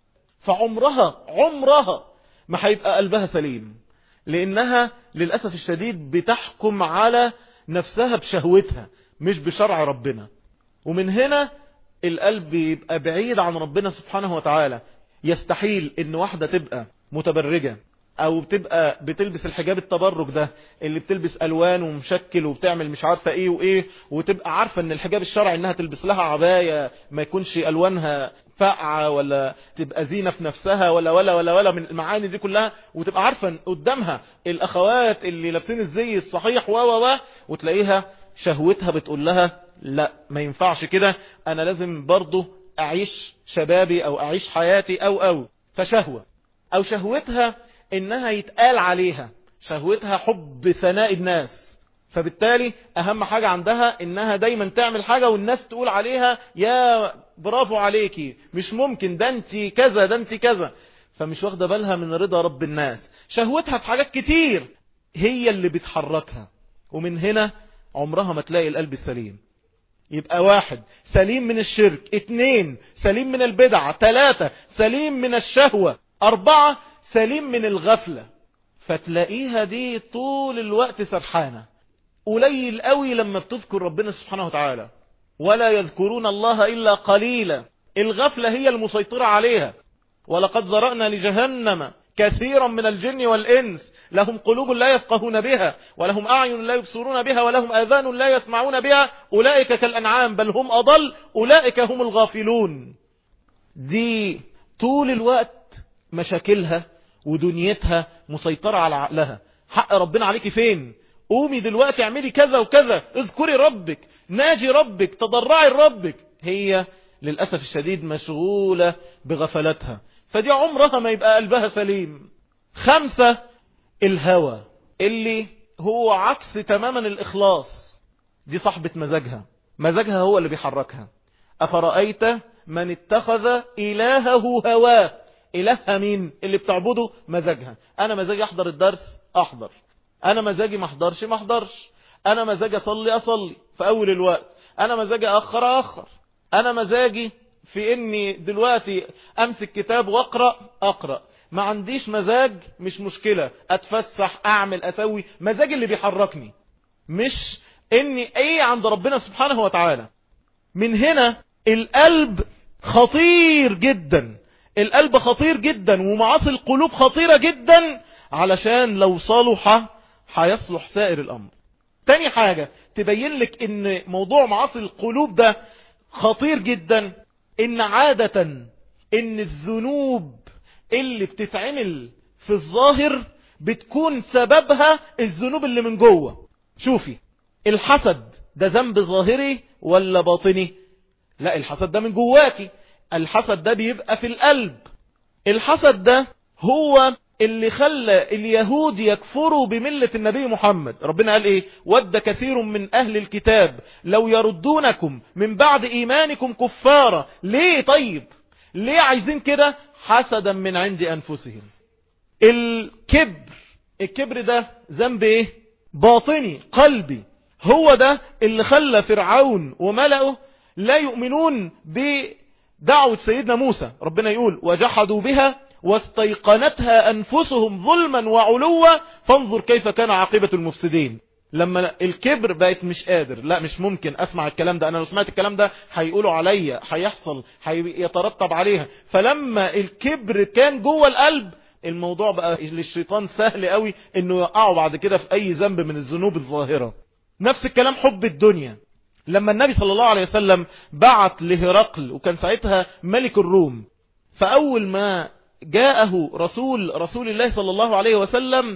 فعمرها عمرها ما هيبقى قلبها سليم، لانها للأسف الشديد بتحكم على نفسها بشهوتها مش بشرع ربنا. ومن هنا القلب يبقى بعيد عن ربنا سبحانه وتعالى. يستحيل ان واحدة تبقى متبرجة او بتبقى بتلبس الحجاب التبرج ده اللي بتلبس الوان ومشكل وبتعمل مش عارفة ايه وايه، وتبقى عارفة ان الحجاب الشرعي انها تلبس لها عباية ما يكونش الوانها فقعة ولا تبقى زينة في نفسها ولا ولا ولا ولا من المعاني دي كلها، وتبقى عارفة قدامها الاخوات اللي لابسين الزي الصحيح و و وتلاقيها شهوتها بتقول لها لا ما ينفعش كده، انا لازم برضو اعيش شبابي او اعيش حياتي او او فشهوة. او شهوتها انها يتقال عليها، شهوتها حب ثناء الناس، فبالتالي اهم حاجة عندها انها دايما تعمل حاجة والناس تقول عليها يا برافو عليكي، مش ممكن ده انت كذا ده انت كذا، فمش واخدة بالها من رضا رب الناس. شهوتها في حاجات كتير هي اللي بتحركها، ومن هنا عمرها ما تلاقي القلب السليم. يبقى واحد سليم من الشرك، اتنين سليم من البدعة، تلاتة سليم من الشهوة، اربعة سليم من الغفلة. فتلاقيها دي طول الوقت سرحانة، قليل قوي لما بتذكر ربنا سبحانه وتعالى، ولا يذكرون الله إلا قليلا. الغفلة هي المسيطرة عليها. ولقد ذرأنا لجهنم كثيرا من الجن والإنس لهم قلوب لا يفقهون بها ولهم أعين لا يبصرون بها ولهم آذان لا يسمعون بها أولئك كالأنعام بل هم أضل أولئك هم الغافلون. دي طول الوقت مشاكلها ودنيتها مسيطرة على عقلها. حق ربنا عليكي فين؟ قومي دلوقتي اعملي كذا وكذا، اذكري ربك، ناجي ربك، تضرعي لربك. هي للأسف الشديد مشغولة بغفلتها، فدي عمرها ما يبقى قلبها سليم. خمسة الهوى اللي هو عكس تماما الإخلاص. دي صاحبة مزاجها، مزاجها هو اللي بيحركها. أفرأيت من اتخذ إلهه هواه، إلهها مين؟ اللي بتعبده مزاجها. أنا مزاجي أحضر الدرس أحضر، أنا مزاجي ما أحضرش ما أحضرش، أنا مزاجي أصلي أصلي في أول الوقت، أنا مزاجي أخر أخر، أنا مزاجي في إني دلوقتي أمسك كتاب وأقرأ أقرأ، ما عنديش مزاج مش مشكلة، أتفسح أعمل أسوي، مزاجي اللي بيحركني مش إني أي عند ربنا سبحانه وتعالى. من هنا القلب خطير جدا، القلب خطير جدا، ومعاصي القلوب خطيرة جدا، علشان لو صلح هيصلح سائر الأمر. تاني حاجة تبين لك ان موضوع معاصي القلوب ده خطير جدا، ان عادة ان الذنوب اللي بتتعمل في الظاهر بتكون سببها الذنوب اللي من جوه. شوفي الحسد ده ذنب ظاهري ولا باطني؟ لا، الحسد ده من جواكي، الحسد ده بيبقى في القلب. الحسد ده هو اللي خلى اليهود يكفروا بملة النبي محمد. ربنا قال ايه؟ ود كثير من اهل الكتاب لو يردونكم من بعد ايمانكم كفارا. ليه طيب؟ ليه عايزين كده؟ حسدا من عند انفسهم. الكبر، الكبر ده ذنب ايه؟ باطني قلبي. هو ده اللي خلى فرعون وملأه لا يؤمنون بدعوة سيدنا موسى. ربنا يقول وجحدوا بها واستيقنتها أنفسهم ظلما وعلوا فانظر كيف كان عاقبة المفسدين. لما الكبر بقت مش قادر، لا مش ممكن أسمع الكلام ده، أنا لو سمعت الكلام ده هيقولوا عليا، هيحصل، هيترتب عليها. فلما الكبر كان جوه القلب الموضوع بقى للشيطان سهل قوي انه يقعوا بعد كده في اي ذنب من الذنوب الظاهرة. نفس الكلام حب الدنيا. لما النبي صلى الله عليه وسلم بعت لهرقل وكان ساعتها ملك الروم، فأول ما جاءه رسول رسول الله صلى الله عليه وسلم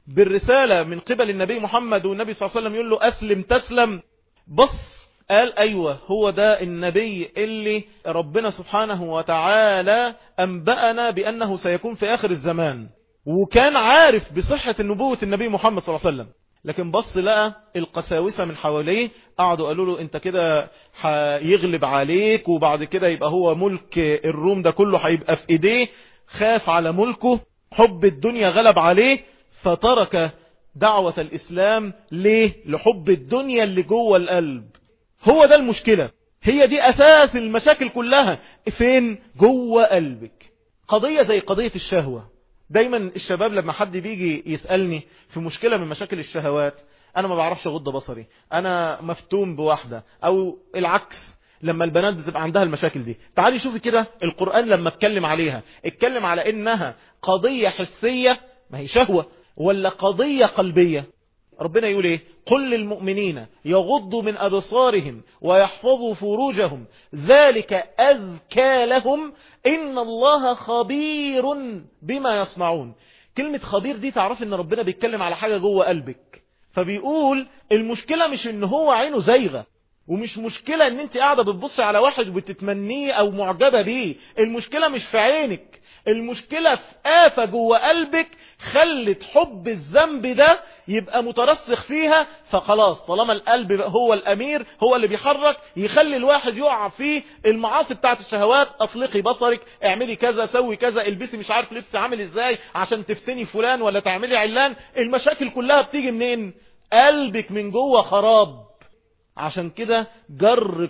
بالرسالة من قبل النبي محمد، والنبي صلى الله عليه وسلم يقول له أسلم تسلم، بص قال أيوة هو ده النبي اللي ربنا سبحانه وتعالى أنبأنا بأنه سيكون في آخر الزمان، وكان عارف بصحة النبوة النبي محمد صلى الله عليه وسلم. لكن بص لقى القساوسة من حواليه قعدوا قالوا له انت كده هيغلب عليك، وبعد كده يبقى هو ملك الروم ده كله هيبقى في ايديه، خاف على ملكه، حب الدنيا غلب عليه، فترك دعوة الإسلام. ليه؟ لحب الدنيا اللي جوه القلب. هو ده المشكلة، هي دي أساس المشاكل كلها. فين؟ جوه قلبك. قضية زي قضية الشهوة. دايما الشباب لما حد بيجي يسألني في مشكلة من مشاكل الشهوات، أنا ما بعرفش أغض بصري، أنا مفتون بواحدة، أو العكس لما البنات بتبقى عندها المشاكل دي. تعالي شوفي كده القرآن لما اتكلم عليها، اتكلم على إنها قضية حسية، ما هي شهوة، ولا قضية قلبية. ربنا يقول ايه؟ قل للمؤمنين يغضوا من أبصارهم ويحفظوا فروجهم ذلك أذكى لهم إن الله خبير بما يصنعون. كلمة خبير دي تعرف ان ربنا بيتكلم على حاجة جوه قلبك، فبيقول المشكلة مش ان هو عينه زيغة، ومش مشكلة ان انت قاعدة بتبصي على واحد وبتتمنيه او معجبة بيه، المشكلة مش في عينك، المشكلة في آفة جوه قلبك خلت حب الذنب ده يبقى مترسخ فيها. فخلاص طالما القلب هو الأمير، هو اللي بيحرك، يخلي الواحد يقع فيه المعاصي بتاعت الشهوات. اطلقي بصرك، اعملي كذا، سوي كذا، البسي مش عارف لبس عامل ازاي عشان تفتني فلان ولا تعملي علان. المشاكل كلها بتيجي منين؟ قلبك من جوه خراب. عشان كده جر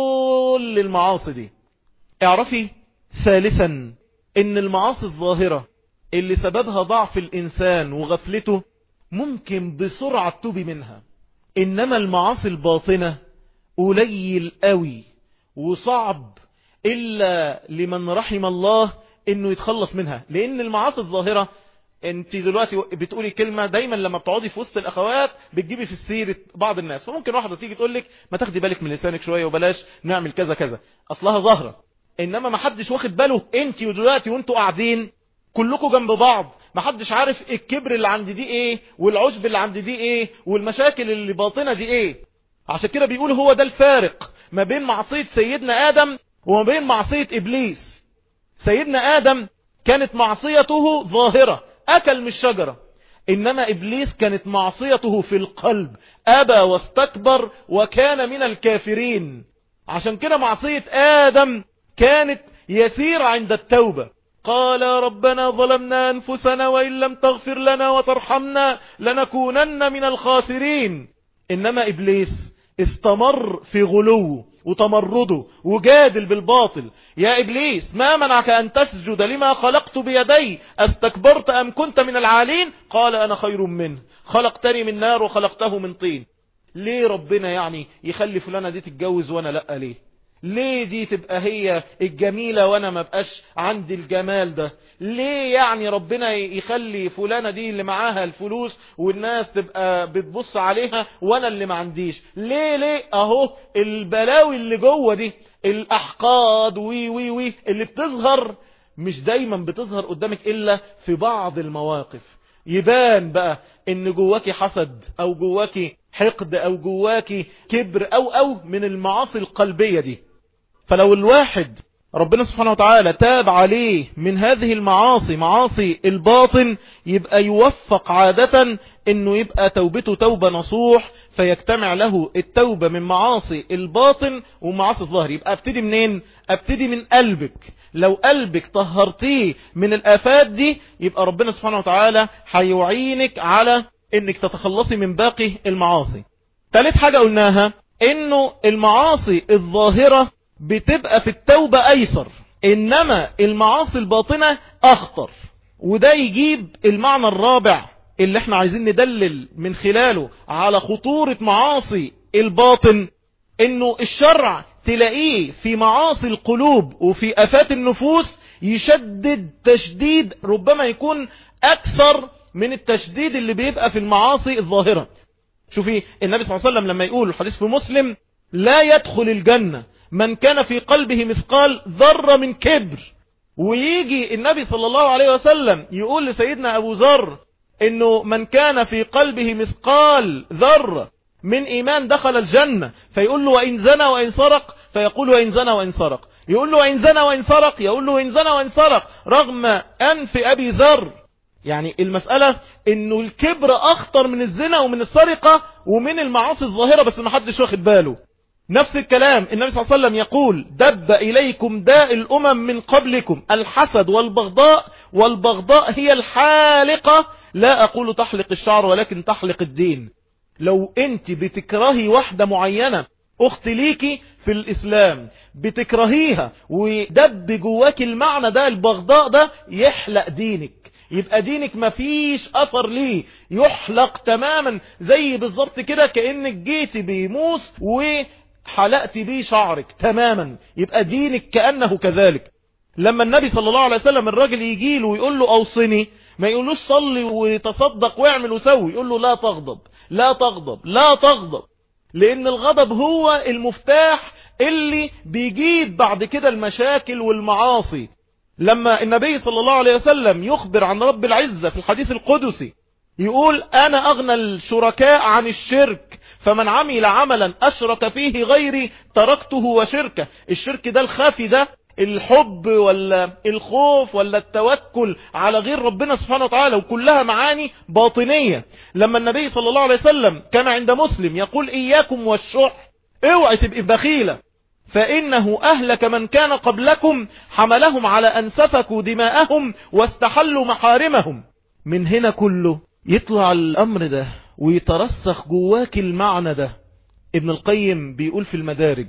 كل المعاصي دي. اعرفي ثالثا ان المعاصي الظاهرة اللي سببها ضعف الانسان وغفلته ممكن بسرعة تتوبي منها، انما المعاصي الباطنة قليل قوي وصعب الا لمن رحم الله انه يتخلص منها. لان المعاصي الظاهرة، انت دلوقتي بتقولي كلمة دايما لما بتقعدي في وسط الاخوات بتجيبي في السيرة بعض الناس، فممكن واحدة تيجي تقول لك ما تاخدي بالك من لسانك شوية وبلاش نعمل كذا كذا، اصلها ظاهرة. انما ما حدش واخد باله، انت ودلوقتي وانتوا قاعدين كلكم جنب بعض، ما حدش عارف الكبر اللي عند دي ايه، والعجب اللي عند دي ايه، والمشاكل اللي باطنة دي ايه. عشان كده بيقول هو ده الفارق ما بين معصية سيدنا آدم وما بين معصية إبليس. سيدنا آدم كانت معصيته ظاهرة، أكل من الشجرة، إنما إبليس كانت معصيته في القلب، أبى واستكبر وكان من الكافرين. عشان كده معصية آدم كانت يسير عند التوبة. قال ربنا ظلمنا أنفسنا وإن لم تغفر لنا وترحمنا لنكونن من الخاسرين. إنما إبليس استمر في غلوه وتمرده وجادل بالباطل. يا إبليس ما منعك أن تسجد لما خلقت بيدي استكبرت أم كنت من العالين؟ قال أنا خير منه خلقتني من نار وخلقته من طين. ليه ربنا يعني يخلي فلانة دي تتجوز وانا لأ؟ ليه ليه دي تبقى هي الجميلة وانا ما بقاش عندي الجمال ده؟ ليه يعني ربنا يخلي فلانة دي اللي معاها الفلوس والناس تبقى بتبص عليها وانا اللي ما عنديش؟ ليه ليه اهو البلاوي اللي جوه دي، الاحقاد وي وي وي اللي بتظهر مش دايما بتظهر قدامك الا في بعض المواقف. يبان بقى ان جواكي حسد او جواكي حقد او جواكي كبر او او من المعاصي القلبية دي. فلو الواحد ربنا سبحانه وتعالى تاب عليه من هذه المعاصي، معاصي الباطن، يبقى يوفق عادة انه يبقى توبته توبة نصوح، فيجتمع له التوبة من معاصي الباطن ومعاصي الظاهر. يبقى ابتدي منين؟ ابتدي من قلبك. لو قلبك طهرتيه من الآفات دي يبقى ربنا سبحانه وتعالى هيعينك على انك تتخلصي من باقي المعاصي. ثالث حاجة قلناها انه المعاصي الظاهرة بتبقى في التوبة ايسر، انما المعاصي الباطنة اخطر. وده يجيب المعنى الرابع اللي احنا عايزين ندلل من خلاله على خطورة معاصي الباطن، انه الشرع تلاقيه في معاصي القلوب وفي آفات النفوس يشدد تشديد ربما يكون اكثر من التشديد اللي بيبقى في المعاصي الظاهرة. شوفي النبي صلى الله عليه وسلم لما يقول الحديث في مسلم لا يدخل الجنة من كان في قلبه مثقال ذرة من كبر، ويجي النبي صلى الله عليه وسلم يقول لسيدنا أبو ذر انه من كان في قلبه مثقال ذرة من ايمان دخل الجنة، فيقول له وان زنى وان سرق، فيقول وان زنى وان سرق، يقول له وان زنى وان سرق، يقول له وان زنى وان سرق، رغم انف ابي ذر. يعني المسألة انه الكبر اخطر من الزنا ومن السرقة ومن المعاصي الظاهرة، بس ما حدش واخد باله. نفس الكلام النبي صلى الله عليه وسلم يقول دب اليكم داء الامم من قبلكم الحسد والبغضاء، والبغضاء هي الحالقة، لا اقول تحلق الشعر ولكن تحلق الدين. لو انت بتكرهي واحدة معينة اخت ليكي في الاسلام، بتكرهيها ودب جواك المعنى ده، البغضاء ده يحلق دينك، يبقى دينك مفيش اثر ليه، يحلق تماما، زي بالظبط كده كأنك جيتي بموس وحلقتي بيه شعرك تماما، يبقى دينك كأنه كذلك. لما النبي صلى الله عليه وسلم الراجل يجيله ويقول له اوصني، ما يقولوش صلي وتصدق واعمل وسوي، يقول له لا تغضب لا تغضب لا تغضب، لان الغضب هو المفتاح اللي بيجيب بعد كده المشاكل والمعاصي. لما النبي صلى الله عليه وسلم يخبر عن رب العزة في الحديث القدسي يقول انا اغنى الشركاء عن الشرك، فمن عمل عملا اشرك فيه غيري تركته وشركه. الشرك ده الخافي ده، الحب ولا الخوف ولا التوكل على غير ربنا سبحانه وتعالى، وكلها معاني باطنية. لما النبي صلى الله عليه وسلم كان عند مسلم يقول اياكم والشح، اوعي تبقى بخيلة، فإنه أهلك من كان قبلكم حملهم على أن سفكوا دماءهم واستحلوا محارمهم. من هنا كله يطلع الأمر ده ويترسخ جواك المعنى ده. ابن القيم بيقول في المدارج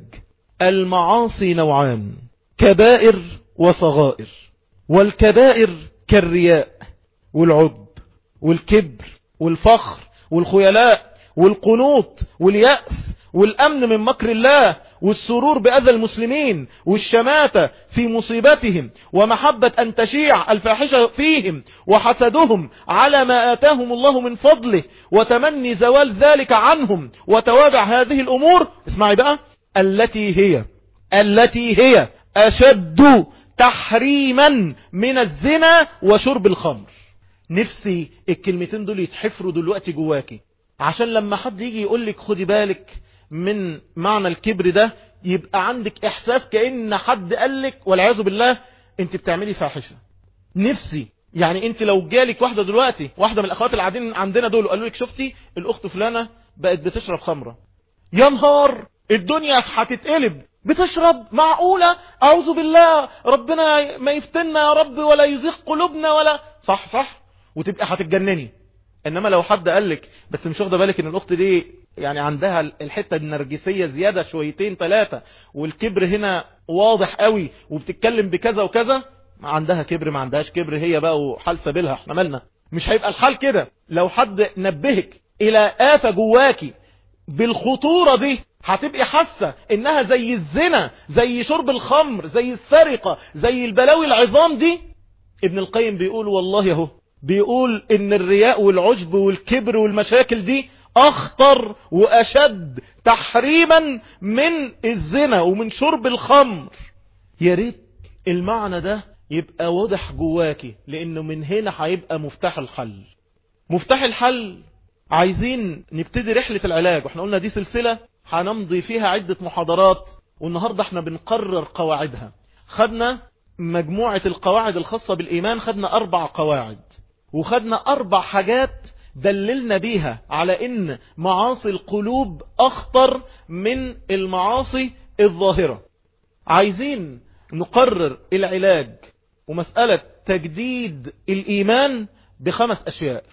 المعاصي نوعان، كبائر وصغائر، والكبائر كالرياء والعجب والكبر والفخر والخيلاء والقنوط واليأس والأمن من مكر الله والسرور بأذى المسلمين والشماتة في مصيبتهم ومحبة أن تشيع الفاحشة فيهم وحسدهم على ما آتاهم الله من فضله وتمني زوال ذلك عنهم وتوابع هذه الأمور. اسمعي بقى، التي هي التي هي أشد تحريما من الزنا وشرب الخمر. نفسي الكلمتين دول يتحفروا دلوقتي جواكي، عشان لما حد يجي يقولك خدي بالك من معنى الكبر ده، يبقى عندك احساس كأن حد قالك والعياذ بالله انت بتعملي فاحشة. نفسي يعني انت لو جالك واحدة دلوقتي، واحدة من الاخوات اللي قاعدين عندنا دول، قالوا لك شفتي الاخت فلانة بقت بتشرب خمرة، يا نهار الدنيا هتتقلب. بتشرب؟ معقولة؟ اعوذ بالله، ربنا ما يفتنا يا رب ولا يزيغ قلوبنا ولا صح صح، وتبقى هتتجنني. انما لو حد قالك بس مش واخده بالك ان الاخت دي يعني عندها الحته النرجسيه زياده شويتين ثلاثه، والكبر هنا واضح قوي، وبتتكلم بكذا وكذا، عندها كبر ما عندهاش كبر هي بقى وحال سبيلها، احنا مالنا. مش هيبقى الحال كده. لو حد نبهك الى آفة جواكي بالخطوره دي، هتبقي حاسه انها زي الزنا، زي شرب الخمر، زي السرقه، زي البلاوي العظام دي. ابن القيم بيقول والله يهو، بيقول ان الرياء والعجب والكبر والمشاكل دي اخطر واشد تحريما من الزنا ومن شرب الخمر. يا ريت المعنى ده يبقى واضح جواكي، لانه من هنا هيبقى مفتاح الحل. مفتاح الحل عايزين نبتدي رحلة العلاج، واحنا قلنا دي سلسلة هنمضي فيها عدة محاضرات، والنهاردة احنا بنقرر قواعدها. خدنا مجموعة القواعد الخاصة بالإيمان، خدنا أربع قواعد، وخدنا أربع حاجات دللنا بيها على إن معاصي القلوب أخطر من المعاصي الظاهرة. عايزين نقرر العلاج ومسألة تجديد الإيمان بخمس أشياء.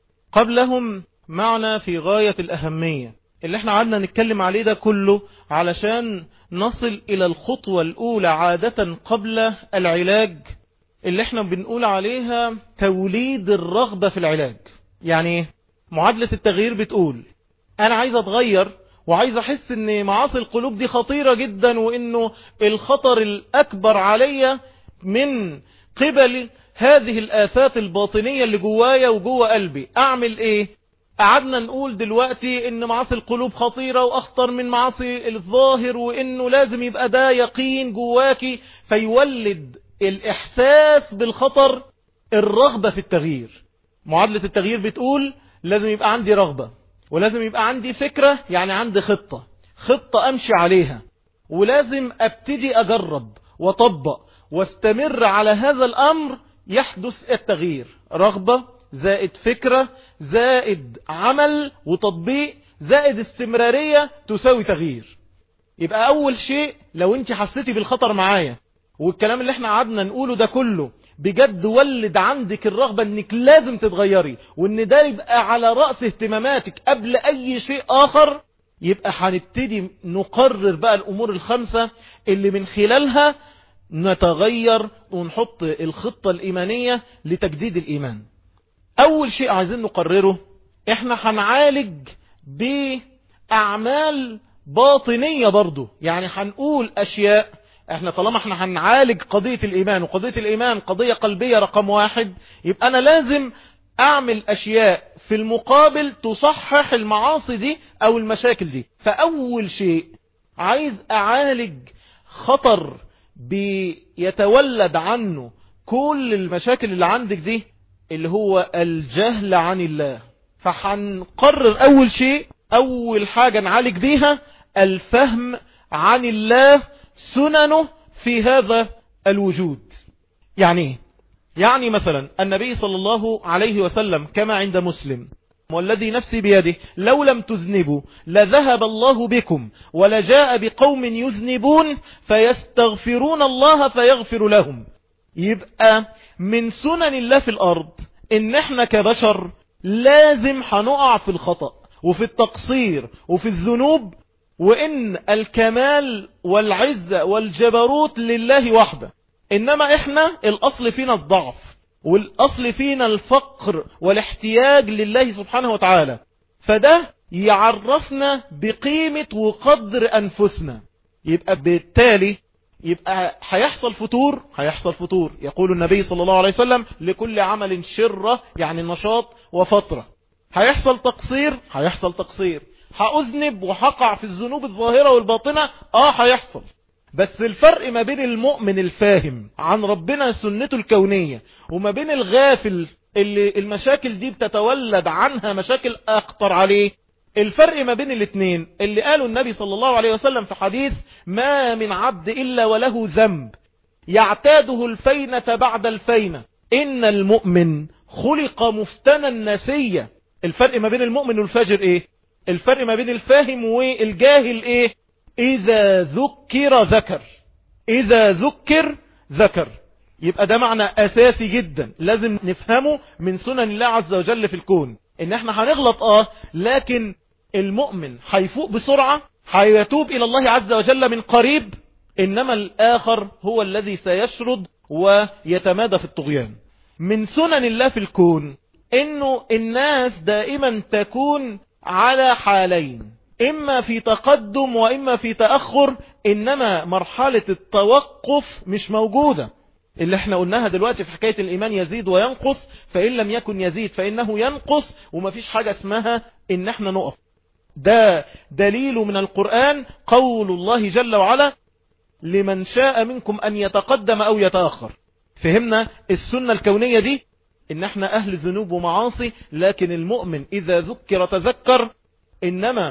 قبلهم معنى في غاية الأهمية اللي احنا عادنا نتكلم عليه ده كله علشان نصل إلى الخطوة الأولى عادة قبل العلاج، اللي احنا بنقول عليها توليد الرغبة في العلاج. يعني معادلة التغيير بتقول انا عايز اتغير وعايز احس ان معاصي القلوب دي خطيرة جدا، وانه الخطر الاكبر عليا من قبل هذه الآفات الباطنية اللي جوايا وجوا قلبي. اعمل ايه؟ قعدنا نقول دلوقتي ان معاصي القلوب خطيرة واخطر من معاصي الظاهر، وانه لازم يبقى ده يقين جواكي فيولد الاحساس بالخطر، الرغبة في التغيير. معادلة التغيير بتقول لازم يبقى عندي رغبة، ولازم يبقى عندي فكرة، يعني عندي خطة خطة امشي عليها، ولازم ابتدي اجرب واطبق واستمر على هذا الامر، يحدث التغيير. رغبة زائد فكرة زائد عمل وتطبيق زائد استمرارية تساوي تغيير. يبقى اول شيء لو انت حسيتي بالخطر معايا والكلام اللي احنا قعدنا نقوله ده كله بجد ولد عندك الرغبة انك لازم تتغيري، وان ده يبقى على رأس اهتماماتك قبل اي شيء اخر، يبقى هنبتدي نقرر بقى الامور الخمسة اللي من خلالها نتغير ونحط الخطة الايمانية لتجديد الايمان. اول شيء عايزين نقرره، احنا هنعالج باعمال باطنية برضو، يعني هنقول اشياء. احنا طالما احنا هنعالج قضية الايمان، وقضية الايمان قضية قلبية رقم واحد، يبقى انا لازم اعمل اشياء في المقابل تصحح المعاصي دي او المشاكل دي. فاول شيء عايز اعالج خطر بيتولد عنه كل المشاكل اللي عندك دي، اللي هو الجهل عن الله. فهنقرر اول شيء، اول حاجة نعالج بيها الفهم عن الله، سننه في هذا الوجود. يعني يعني مثلا النبي صلى الله عليه وسلم كما عند مسلم: والذي نفسي بيده لو لم تذنبوا لذهب الله بكم ولجاء بقوم يذنبون فيستغفرون الله فيغفر لهم. يبقى من سنن الله في الأرض إن احنا كبشر لازم هنقع في الخطأ وفي التقصير وفي الذنوب، وإن الكمال والعزة والجبروت لله وحده، إنما إحنا الأصل فينا الضعف، والأصل فينا الفقر والاحتياج لله سبحانه وتعالى. فده يعرفنا بقيمة وقدر أنفسنا. يبقى بالتالي يبقى هيحصل فتور، هيحصل فتور. يقول النبي صلى الله عليه وسلم: لكل عمل شرة، يعني نشاط وفترة. هيحصل تقصير، هيحصل تقصير. هأذنب وحقع في الذنوب الظاهرة والباطنة، اه هيحصل. بس الفرق ما بين المؤمن الفاهم عن ربنا سنته الكونية وما بين الغافل اللي المشاكل دي بتتولد عنها مشاكل اخطر عليه، الفرق ما بين الاثنين اللي قاله النبي صلى الله عليه وسلم في حديث: ما من عبد إلا وله ذنب يعتاده الفينة بعد الفينة، إن المؤمن خلق مفتنا نسيا. الفرق ما بين المؤمن والفاجر ايه؟ الفرق ما بين الفاهم والجاهل ايه؟ اذا ذكر ذكر، اذا ذكر ذكر. يبقى ده معنى اساسي جدا لازم نفهمه من سنن الله عز وجل في الكون، ان احنا هنغلط اه لكن المؤمن هيفوق بسرعة، هيتوب الى الله عز وجل من قريب، انما الاخر هو الذي سيشرد ويتمادى في الطغيان. من سنن الله في الكون انه الناس دائما تكون على حالين، اما في تقدم واما في تأخر، انما مرحلة التوقف مش موجودة. اللي احنا قلناها دلوقتي في حكاية الايمان يزيد وينقص، فان لم يكن يزيد فانه ينقص، ومفيش حاجة اسمها ان احنا نقف. ده دليل من القرآن قول الله جل وعلا: لمن شاء منكم ان يتقدم او يتأخر. فهمنا السنة الكونية دي ان احنا اهل ذنوب ومعاصي، لكن المؤمن اذا ذكر تذكر، انما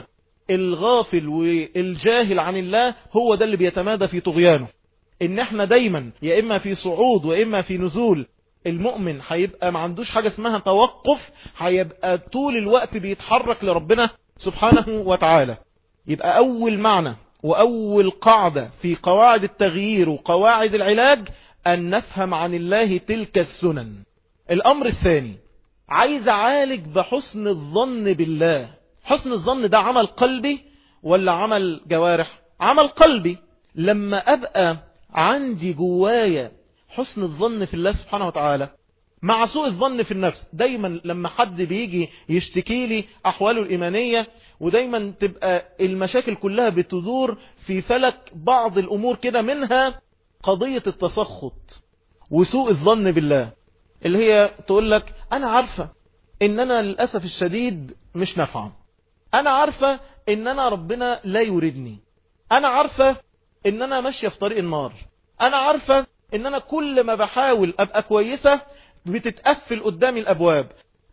الغافل والجاهل عن الله هو ده اللي بيتمادى في طغيانه. ان احنا دايما يا اما في صعود واما في نزول. المؤمن هيبقى ما عندوش حاجة اسمها توقف، هيبقى طول الوقت بيتحرك لربنا سبحانه وتعالى. يبقى اول معنى واول قاعدة في قواعد التغيير وقواعد العلاج ان نفهم عن الله تلك السنن. الامر الثاني، عايز اعالج بحسن الظن بالله. حسن الظن ده عمل قلبي ولا عمل جوارح؟ عمل قلبي. لما ابقى عندي جوايا حسن الظن في الله سبحانه وتعالى مع سوء الظن في النفس. دايما لما حد بيجي يشتكي لي احواله الايمانية، ودايما تبقى المشاكل كلها بتدور في فلك بعض الامور كده، منها قضية التسخط وسوء الظن بالله، اللي هي تقول لك: انا عارفة ان انا للأسف الشديد مش نافعة، انا عارفة ان انا ربنا لا يريدني، انا عارفة ان انا ماشية في طريق النار، انا عارفة ان انا كل ما بحاول ابقى كويسة بتتقفل قدامي الابواب،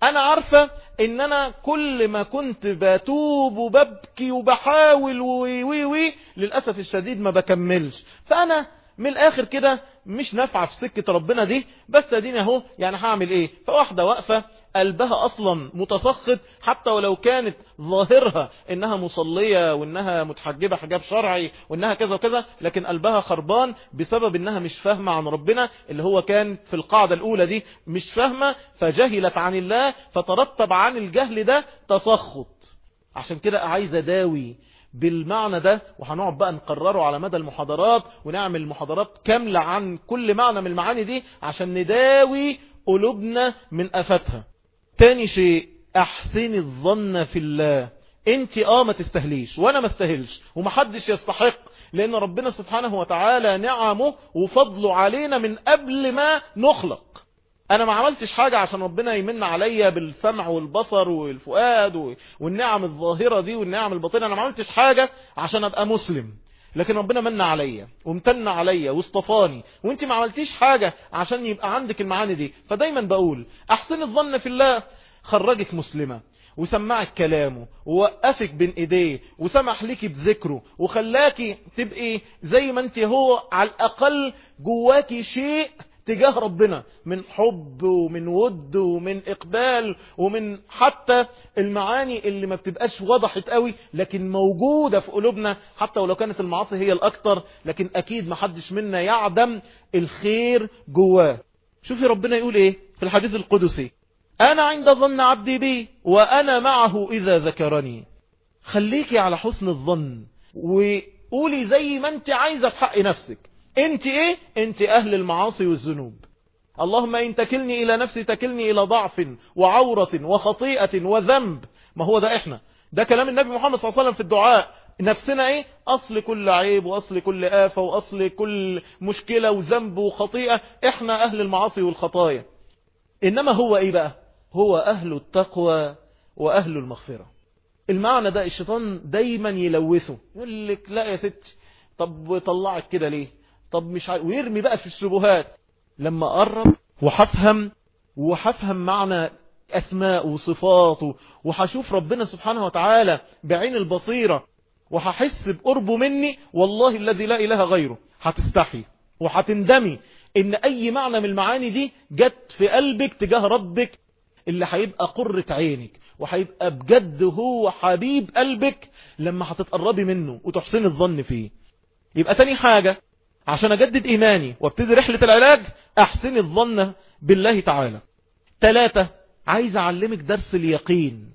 انا عارفة ان انا كل ما كنت بتوب وببكي وبحاول وي وي وي للأسف الشديد ما بكملش، فانا من الاخر كده مش نافعه في سكة ربنا دي، بس اديني اهو يعني هعمل ايه. فواحدة واقفة قلبها اصلا متسخط، حتى ولو كانت ظاهرها انها مصلية وانها متحجبة حجاب شرعي وانها كذا وكذا، لكن قلبها خربان بسبب انها مش فاهمة عن ربنا، اللي هو كان في القاعدة الاولى دي مش فاهمة فجهلت عن الله، فترتب عن الجهل ده تسخط. عشان كده عايز اداوي بالمعنى ده، وهنقعد بقى نقرره على مدى المحاضرات ونعمل محاضرات كاملة عن كل معنى من المعاني دي عشان نداوي قلوبنا من آفاتها. تاني شيء، احسن الظن في الله. انت اه ما تستهليش وانا ما استهلش ومحدش يستحق، لان ربنا سبحانه وتعالى نعمه وفضله علينا من قبل ما نخلق. انا ما عملتش حاجة عشان ربنا يمن عليا بالسمع والبصر والفؤاد والنعم الظاهرة دي والنعم الباطنة. انا ما عملتش حاجة عشان ابقى مسلم، لكن ربنا من عليا وامتن عليا واصطفاني، وانت ما عملتيش حاجة عشان يبقى عندك المعاني دي. فدايما بقول احسن الظن في الله، خرجك مسلمة وسمعك كلامه ووقفك بين ايديه وسمح لك بذكره وخلاكي تبقي زي ما انت، هو على الاقل جواكي شيء تجاه ربنا من حب ومن ود ومن اقبال ومن حتى المعاني اللي ما بتبقاش وضحت قوي لكن موجودة في قلوبنا، حتى ولو كانت المعاصي هي الاكتر، لكن اكيد ما حدش منا يعدم الخير جواه. شوفي ربنا يقول ايه في الحديث القدسي: انا عند ظن عبدي بي وانا معه اذا ذكرني. خليكي على حسن الظن وقولي زي ما انت عايزة في حق نفسك. انت ايه؟ انت اهل المعاصي والذنوب. اللهم ان تكلني الى نفسي تكلني الى ضعف وعورة وخطيئة وذنب. ما هو ده احنا، ده كلام النبي محمد صلى الله عليه وسلم في الدعاء. نفسنا ايه؟ اصل كل عيب واصل كل آفة واصل كل مشكلة وذنب وخطيئة، احنا اهل المعاصي والخطايا. انما هو ايه بقى؟ هو اهل التقوى واهل المغفرة. المعنى ده الشيطان دايما يلوثه، يقول لك لا يا ستي، طب طلعك كده ليه، طب مش عارف، ويرمي بقى في الشبهات. لما قرب وحفهم وحفهم معنى اسماء وصفاته وحشوف ربنا سبحانه وتعالى بعين البصيرة وححس بقربه مني، والله الذي لا اله غيره هتستحي وهتندمي ان اي معنى من المعاني دي جت في قلبك تجاه ربك اللي هيبقى قرة عينك وهيبقى بجد هو حبيب قلبك لما هتتقربي منه وتحسن الظن فيه. يبقى تاني حاجة عشان اجدد ايماني وابتدي رحلة العلاج، احسن الظن بالله تعالى. ثلاثة، عايز اعلمك درس اليقين.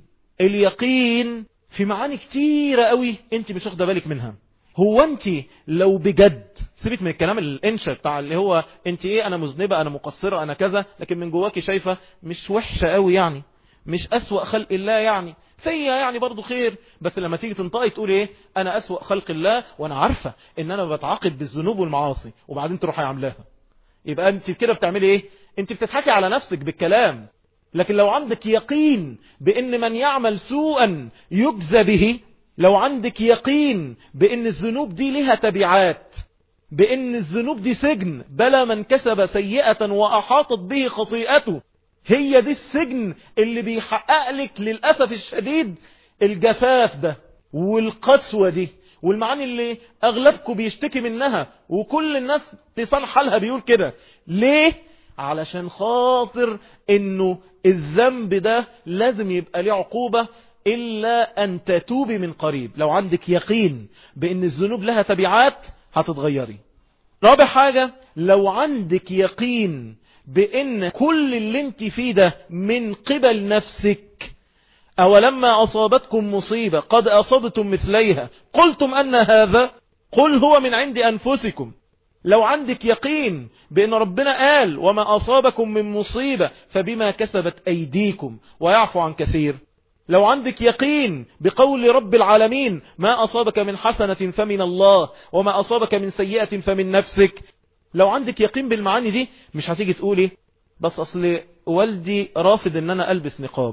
اليقين في معاني كتيرة قوي انت مش واخده بالك منها. هو انت لو بجد سيبك من الكلام الانشا بتاع اللي هو انت ايه، انا مذنبة انا مقصرة انا كذا، لكن من جواكي شايفة مش وحشة قوي يعني، مش اسوأ خلق الله يعني، فيا يعني برضو خير. بس لما تيجي تنطقي تقول ايه، انا اسوأ خلق الله وانا عارفة ان انا بتعاقب بالذنوب والمعاصي، وبعدين تروحي عاملاها. يبقى انت كده بتعملي ايه؟ انت بتضحكي على نفسك بالكلام. لكن لو عندك يقين بان من يعمل سوءا يجزى به، لو عندك يقين بان الذنوب دي لها تبعات، بان الذنوب دي سجن، بلى من كسب سيئة واحاطت به خطيئته، هي دي السجن اللي بيحقق لك للأسف الشديد الجفاف ده والقسوة دي والمعاني اللي اغلبكم بيشتكي منها وكل الناس لسان حالها بيقول كده. ليه؟ علشان خاطر انه الذنب ده لازم يبقى له عقوبة إلا أن تتوبي من قريب. لو عندك يقين بأن الذنوب لها تبعات هتتغيري. رابع حاجة، لو عندك يقين بأن كل اللي انت فيه ده من قبل نفسك، أولما أصابتكم مصيبة قد أصبتم مثليها قلتم أن هذا، قل هو من عند أنفسكم. لو عندك يقين بأن ربنا قال وما أصابكم من مصيبة فبما كسبت أيديكم ويعفو عن كثير. لو عندك يقين بقول رب العالمين ما أصابك من حسنة فمن الله وما أصابك من سيئة فمن نفسك. لو عندك يقين بالمعاني دي مش هتيجي تقولي بس أصل والدي رافض ان انا ألبس نقاب،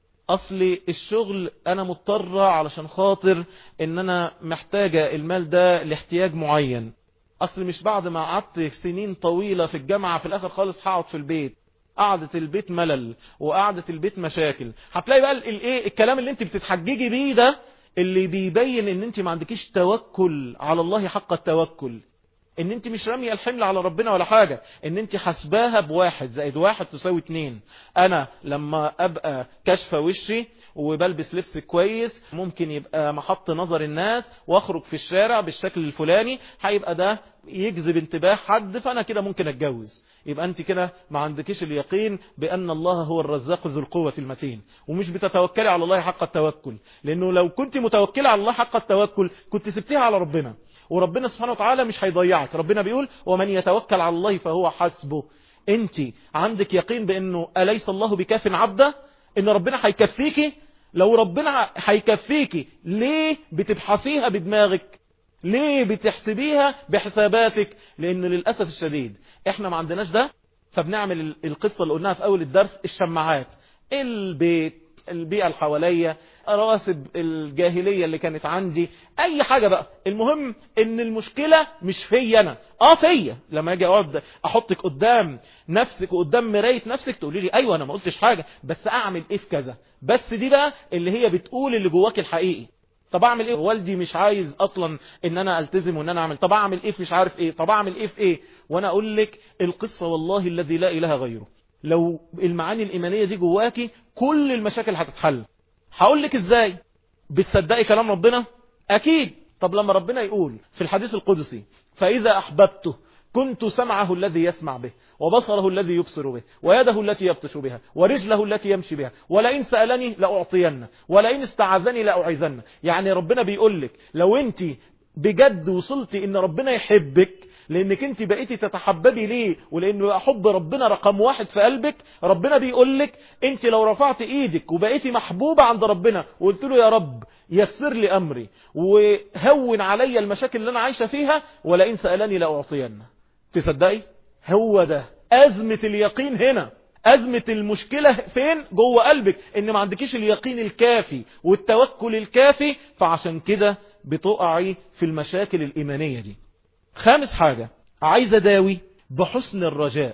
أصل الشغل انا مضطرة علشان خاطر ان انا محتاجة المال ده لاحتياج معين، أصل مش بعد ما قعدت سنين طويلة في الجامعة في الآخر خالص هقعد في البيت، قعدة البيت ملل وقعدة البيت مشاكل. هتلاقي بقى الايه الكلام اللي انت بتتحججي بيه ده اللي بيبين ان انت ما عندكيش توكل على الله حق التوكل، ان انت مش رامية الحمل على ربنا ولا حاجة، ان انت حسباها بواحد زائد واحد تساوي اتنين. انا لما ابقى كشفة وشي وبلبس لبس كويس ممكن يبقى محط نظر الناس واخرج في الشارع بالشكل الفلاني، هيبقى ده يجذب انتباه حد، فانا كده ممكن اتجوز. يبقى انت كده ما عندكيش اليقين بان الله هو الرزاق ذو القوة المتين، ومش بتتوكلي على الله حق التوكل. لانه لو كنت متوكلة على الله حق التوكل كنت سبتيها على ربنا، وربنا سبحانه وتعالى مش هيضيعك. ربنا بيقول ومن يتوكل على الله فهو حسبه. انت عندك يقين بانه أليس الله بكاف عبده، ان ربنا هيكفيكي؟ لو ربنا هيكفيكي ليه بتبحثيها بدماغك؟ ليه بتحسبيها بحساباتك؟ لان للأسف الشديد احنا ما عندناش ده، فبنعمل القصة اللي قلناها في اول الدرس، الشماعات، البيت، البيئة الحوالية، رواسب الجاهلية اللي كانت عندي، اي حاجة بقى. المهم ان المشكلة مش في انا، اه فيا. لما اجي اقعد احطك قدام نفسك وقدام مراية نفسك تقولي لي ايوه انا ما قلتش حاجة، بس اعمل ايه في كذا؟ بس دي بقى اللي هي بتقول اللي جواك الحقيقي. طب اعمل ايه؟ والدي مش عايز اصلا ان انا التزم وان انا اعمل، طب اعمل ايه في مش عارف ايه، طب اعمل ايه في ايه؟ وانا اقول لك القصة والله الذي لا اله غيره، لو المعاني الإيمانية دي جواكي كل المشاكل هتتحل. هقول لك ازاي. بتصدقي كلام ربنا؟ اكيد. طب لما ربنا يقول في الحديث القدسي فإذا أحببته كنت سمعه الذي يسمع به، وبصره الذي يبصر به، ويده التي يبطش بها، ورجله التي يمشي بها، ولئن سألني لأعطينه، ولئن استعاذني لأعيذنه. يعني ربنا بيقول لك لو انت بجد وصلتي ان ربنا يحبك، لانك انت بقيتي تتحببي ليه، ولانه حب ربنا رقم واحد في قلبك، ربنا بيقول لك انت لو رفعت ايدك وبقيتي محبوبة عند ربنا وقلت له يا رب يسر لي امري وهون علي المشاكل اللي انا عايشة فيها، ولئن سألني لأعطينه. تصدقي؟ هو ده أزمة اليقين هنا. أزمة المشكلة فين؟ جوه قلبك، ان ما عندكيش اليقين الكافي والتوكل الكافي، فعشان كده بتقعي في المشاكل الإيمانية دي. خامس حاجة عايز أداوي بحسن الرجاء،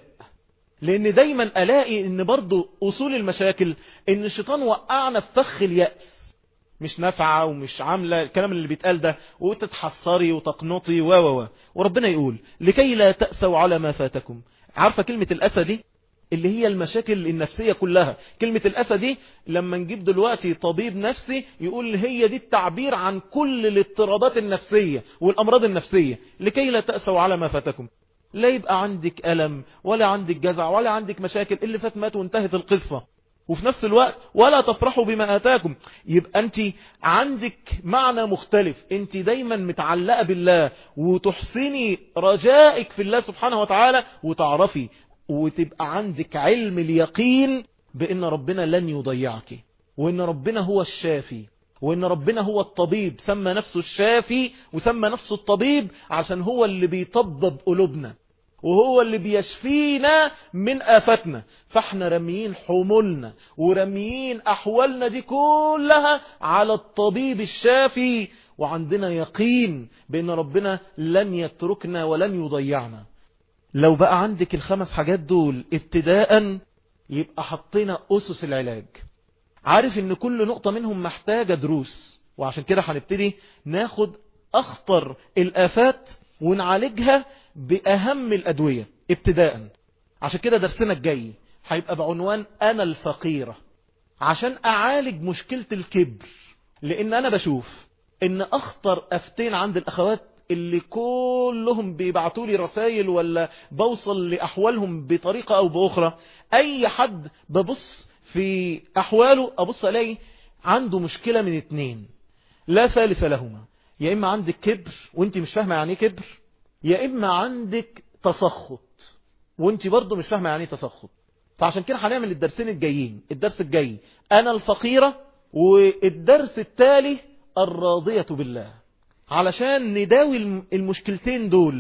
لأن دايما ألاقي ان برضو أصول المشاكل ان الشيطان وقعنا في فخ اليأس، مش نافعة ومش عاملة الكلام اللي بيتقال ده، وتتحصري وتقنطي و و و وربنا يقول لكي لا تأسوا على ما فاتكم. عارفة كلمة الأسى دي اللي هي المشاكل النفسية كلها؟ كلمة الأسى دي لما نجيب دلوقتي طبيب نفسي يقول هي دي التعبير عن كل الاضطرابات النفسية والأمراض النفسية. لكي لا تأسوا على ما فاتكم، لا يبقى عندك ألم ولا عندك جزع ولا عندك مشاكل، اللي فات مات وانتهت القصة، وفي نفس الوقت ولا تفرحوا بما آتاكم. يبقى انت عندك معنى مختلف، انت دايما متعلقة بالله وتحسني رجائك في الله سبحانه وتعالى، وتعرفي وتبقى عندك علم اليقين بان ربنا لن يضيعك، وان ربنا هو الشافي، وان ربنا هو الطبيب. سمى نفسه الشافي وسمى نفسه الطبيب عشان هو اللي بيطبب قلوبنا وهو اللي بيشفينا من آفتنا. فاحنا رميين حمولنا ورميين أحوالنا دي كلها على الطبيب الشافي، وعندنا يقين بأن ربنا لن يتركنا ولن يضيعنا. لو بقى عندك الخمس حاجات دول ابتداء يبقى حطينا أسس العلاج. عارف ان كل نقطة منهم محتاجة دروس، وعشان كده هنبتدي ناخد أخطر الآفات ونعالجها بأهم الأدوية ابتداء. عشان كده درسنا الجاي هيبقى بعنوان أنا الفقيرة، عشان أعالج مشكلة الكبر. لأن أنا بشوف إن أخطر أفتين عند الأخوات اللي كلهم بيبعتوا لي رسائل ولا بوصل لأحوالهم بطريقة أو بأخرى، أي حد ببص في أحواله أبص ألاقي عنده مشكلة من اتنين لا ثالث لهما. يا إما عندك كبر وانت مش فاهمة يعني كبر، يا إما عندك تسخط وانت برضو مش فاهمة يعني تسخط. فعشان كده هنعمل الدرسين الجايين، الدرس الجاي أنا الفقيرة، والدرس التالي الراضية بالله، علشان نداوي المشكلتين دول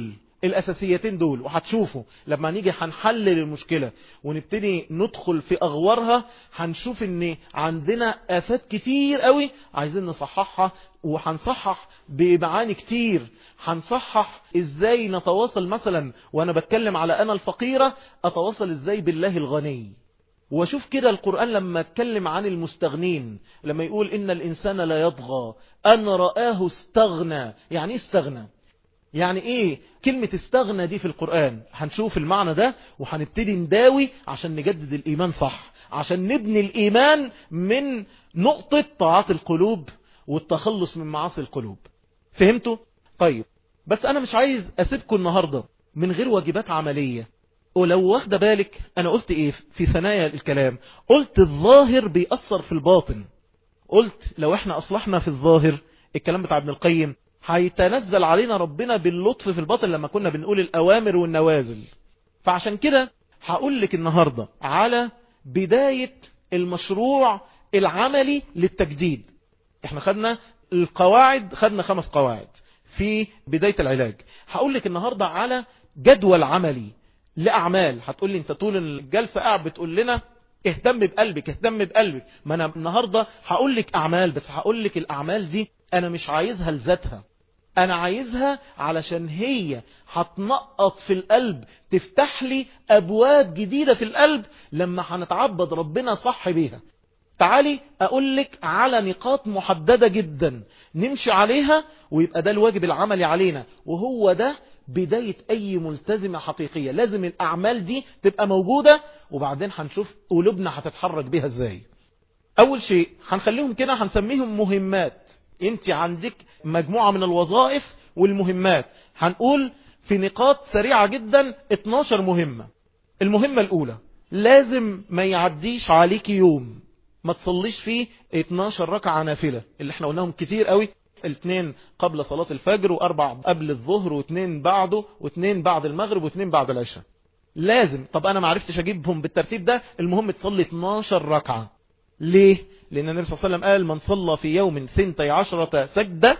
الأساسيتين دول، وهتشوفوا لما نيجي هنحلل المشكلة ونبتدي ندخل في أغوارها هنشوف ان عندنا آفات كتير قوي عايزين نصححها، وهنصحح بمعاني كتير. هنصحح ازاي نتواصل، مثلا وانا بتكلم على انا الفقيرة اتواصل ازاي بالله الغني. وشوف كده القرآن لما اتكلم عن المستغنين، لما يقول إن الإنسان لا يطغى أن رآه استغنى. يعني إيه استغنى؟ يعني إيه كلمة استغنى دي في القرآن؟ هنشوف المعنى ده وهنبتدي نداوي عشان نجدد الإيمان صح، عشان نبني الإيمان من نقطة طاعات القلوب والتخلص من معاصي القلوب. فهمتوا؟ طيب، بس أنا مش عايز أسيبكم النهاردة من غير واجبات عملية. ولو واخده بالك انا قلت ايه في ثنايا الكلام؟ قلت الظاهر بيأثر في الباطن. قلت لو احنا اصلحنا في الظاهر، الكلام بتاع ابن القيم، هيتنزل علينا ربنا باللطف في الباطن لما كنا بنقول الاوامر والنوازل. فعشان كده هقول لك النهاردة على بداية المشروع العملي للتجديد. احنا خدنا القواعد، خدنا خمس قواعد في بداية العلاج. هقول لك النهاردة على جدول عملي لأعمال. هتقول لي انت طول الجلسة قاعد بتقول لنا اهتم بقلبك اهتم بقلبك. ما انا النهاردة هقول لك اعمال، بس هقول لك الاعمال دي انا مش عايزها لذاتها، انا عايزها علشان هي هتنقط في القلب، تفتح لي ابواب جديدة في القلب لما هنتعبد ربنا صح بيها. تعالي اقول لك على نقاط محددة جدا نمشي عليها، ويبقى ده الواجب العملي علينا، وهو ده بداية اي ملتزمة حقيقية. لازم الاعمال دي تبقى موجودة، وبعدين هنشوف قلوبنا هتتحرك بيها ازاي. اول شيء هنخليهم كده هنسميهم مهمات. انت عندك مجموعة من الوظائف والمهمات، هنقول في نقاط سريعة جدا اتناشر مهمة. المهمة الاولى، لازم ما يعديش عليك يوم ما تصليش فيه اتناشر ركعة نافلة، اللي احنا قلناهم كتير قوي، الاثنين قبل صلاة الفجر، واربع قبل الظهر، واثنين بعده، واثنين بعد المغرب، واثنين بعد العشاء. لازم. طب انا ما عرفتش اجيبهم بالترتيب ده، المهم تصلي اتناشر ركعة. ليه؟ لان النبي صلى الله عليه وسلم قال من صلى في يوم ثنتي عشرة سجدة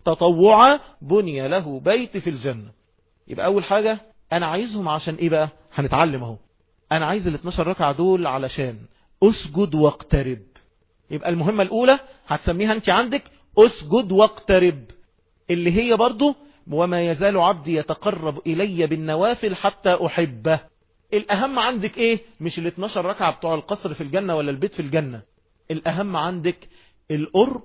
تطوعا بني له بيت في الجنة. يبقى اول حاجة انا عايزهم عشان ايه بقى؟ هنتعلم اهو. انا عايز ال اتناشر ركعة دول علشان اسجد واقترب. يبقى المهمة الاولى هتسميها انت عندك اسجد واقترب، اللي هي برضو وما يزال عبدي يتقرب الي بالنوافل حتى احبه. الاهم عندك ايه؟ مش ال اتناشر ركعة بتوع القصر في الجنة ولا البيت في الجنة. الاهم عندك القرب،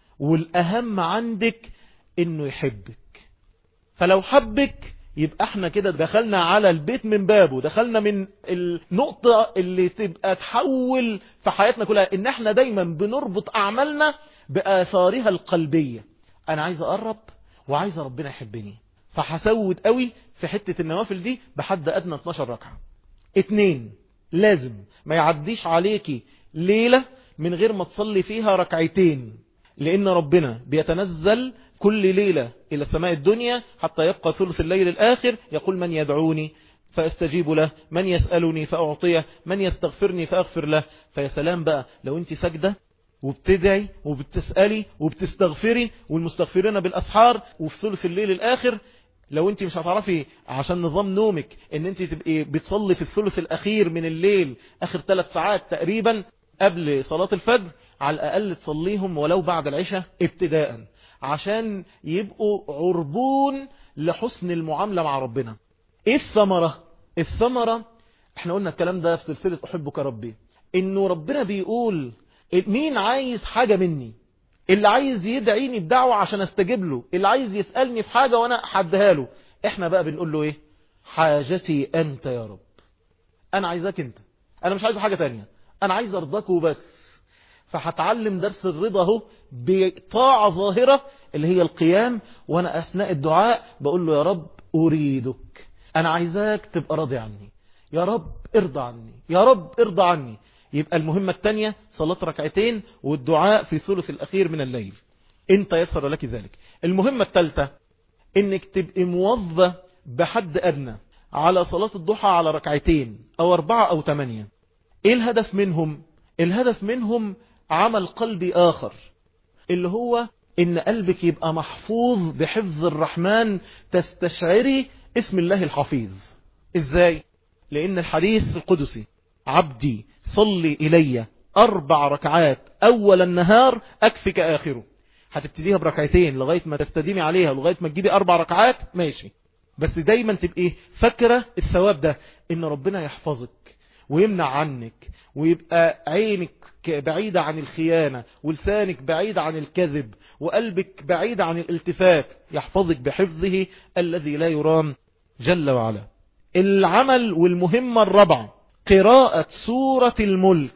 والاهم عندك انه يحبك. فلو حبك يبقى احنا كده دخلنا على البيت من بابه، دخلنا من النقطة اللي تبقى تحول في حياتنا كلها، ان احنا دايما بنربط اعمالنا باثارها القلبية. انا عايز اقرب وعايز ربنا يحبني، فحسود قوي في حتة النوافل دي بحد ادنى اتناشر ركعة. اتنين، لازم ما يعديش عليكي ليلة من غير ما تصلي فيها ركعتين، لان ربنا بيتنزل كل ليلة إلى السماء الدنيا حتى يبقى ثلث الليل الآخر، يقول من يدعوني فاستجيب له، من يسألني فأعطيه، من يستغفرني فأغفر له. فيا سلام بقى لو انت سجدة وبتدعي وبتسألي وبتستغفري، والمستغفرين بالأسحار، وفي ثلث الليل الآخر. لو انت مش هتعرفي عشان نظام نومك ان انت تبقي بتصلي في الثلث الأخير من الليل، آخر ثلاث ساعات تقريبا قبل صلاة الفجر، على الأقل تصليهم ولو بعد العشاء ابتداء، عشان يبقوا عربون لحسن المعاملة مع ربنا. ايه الثمرة؟ الثمرة احنا قلنا الكلام ده في سلسلة احبك ربي، انه ربنا بيقول مين عايز حاجة مني؟ اللي عايز يدعيني بدعوة عشان استجيب له، اللي عايز يسألني في حاجة وانا حدها له. احنا بقى بنقول له ايه؟ حاجتي انت يا رب، انا عايزك انت، انا مش عايز حاجة تانية، انا عايز ارضاك وبس. فهتعلم درس الرضا اهو بطاعة ظاهرة اللي هي القيام، وانا اثناء الدعاء بقول له يا رب اريدك، انا عايزاك تبقى راضي عني، يا رب ارضى عني، يا رب ارضى عني. يبقى المهمة الثانية صلاة ركعتين والدعاء في ثلث الاخير من الليل ان تيسر لك ذلك. المهمة الثالثة انك تبقى موظفة بحد ادنى على صلاة الضحى على ركعتين او اربعة او ثمانية. ايه الهدف منهم؟ الهدف منهم عمل قلبي آخر، اللي هو إن قلبك يبقى محفوظ بحفظ الرحمن، تستشعري اسم الله الحفيظ. ازاي؟ لان الحديث القدسي عبدي صلي الي اربع ركعات اول النهار اكفك اخره. هتبتديها بركعتين لغاية ما تستديمي عليها لغاية ما تجيبي اربع ركعات ماشي، بس دايما تبقي فاكرة الثواب ده، ان ربنا يحفظك ويمنع عنك ويبقى عينك بعيدة عن الخيانة ولسانك بعيد عن الكذب وقلبك بعيد عن الالتفات، يحفظك بحفظه الذي لا يرام جل وعلا. العمل والمهمة الرابعة قراءة سورة الملك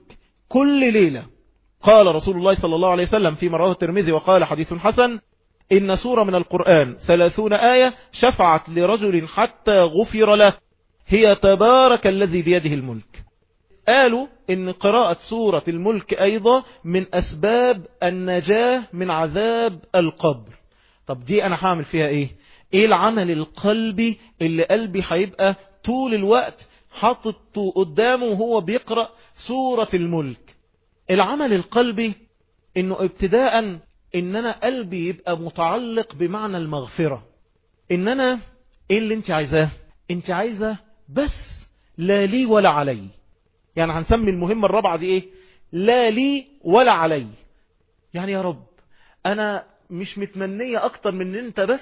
كل ليلة. قال رسول الله صلى الله عليه وسلم فيما رواه الترمذي وقال حديث حسن: إن سورة من القرآن ثلاثون آية شفعت لرجل حتى غفر له، هي تبارك الذي بيده الملك. قالوا إن قراءة سورة الملك أيضا من أسباب النجاة من عذاب القبر. طب دي أنا هعمل فيها إيه؟ إيه العمل القلبي اللي قلبي هيبقى طول الوقت حاطط قدامه وهو بيقرأ سورة الملك؟ العمل القلبي إنه ابتداء إن أنا قلبي يبقى متعلق بمعنى المغفرة. إن أنا إيه اللي أنت عايزاه؟ أنت عايزة بس لا لي ولا علي. يعني هنسمي المهمة الرابعة دي ايه؟ لا لي ولا علي. يعني يا رب انا مش متمنية اكتر من ان انت بس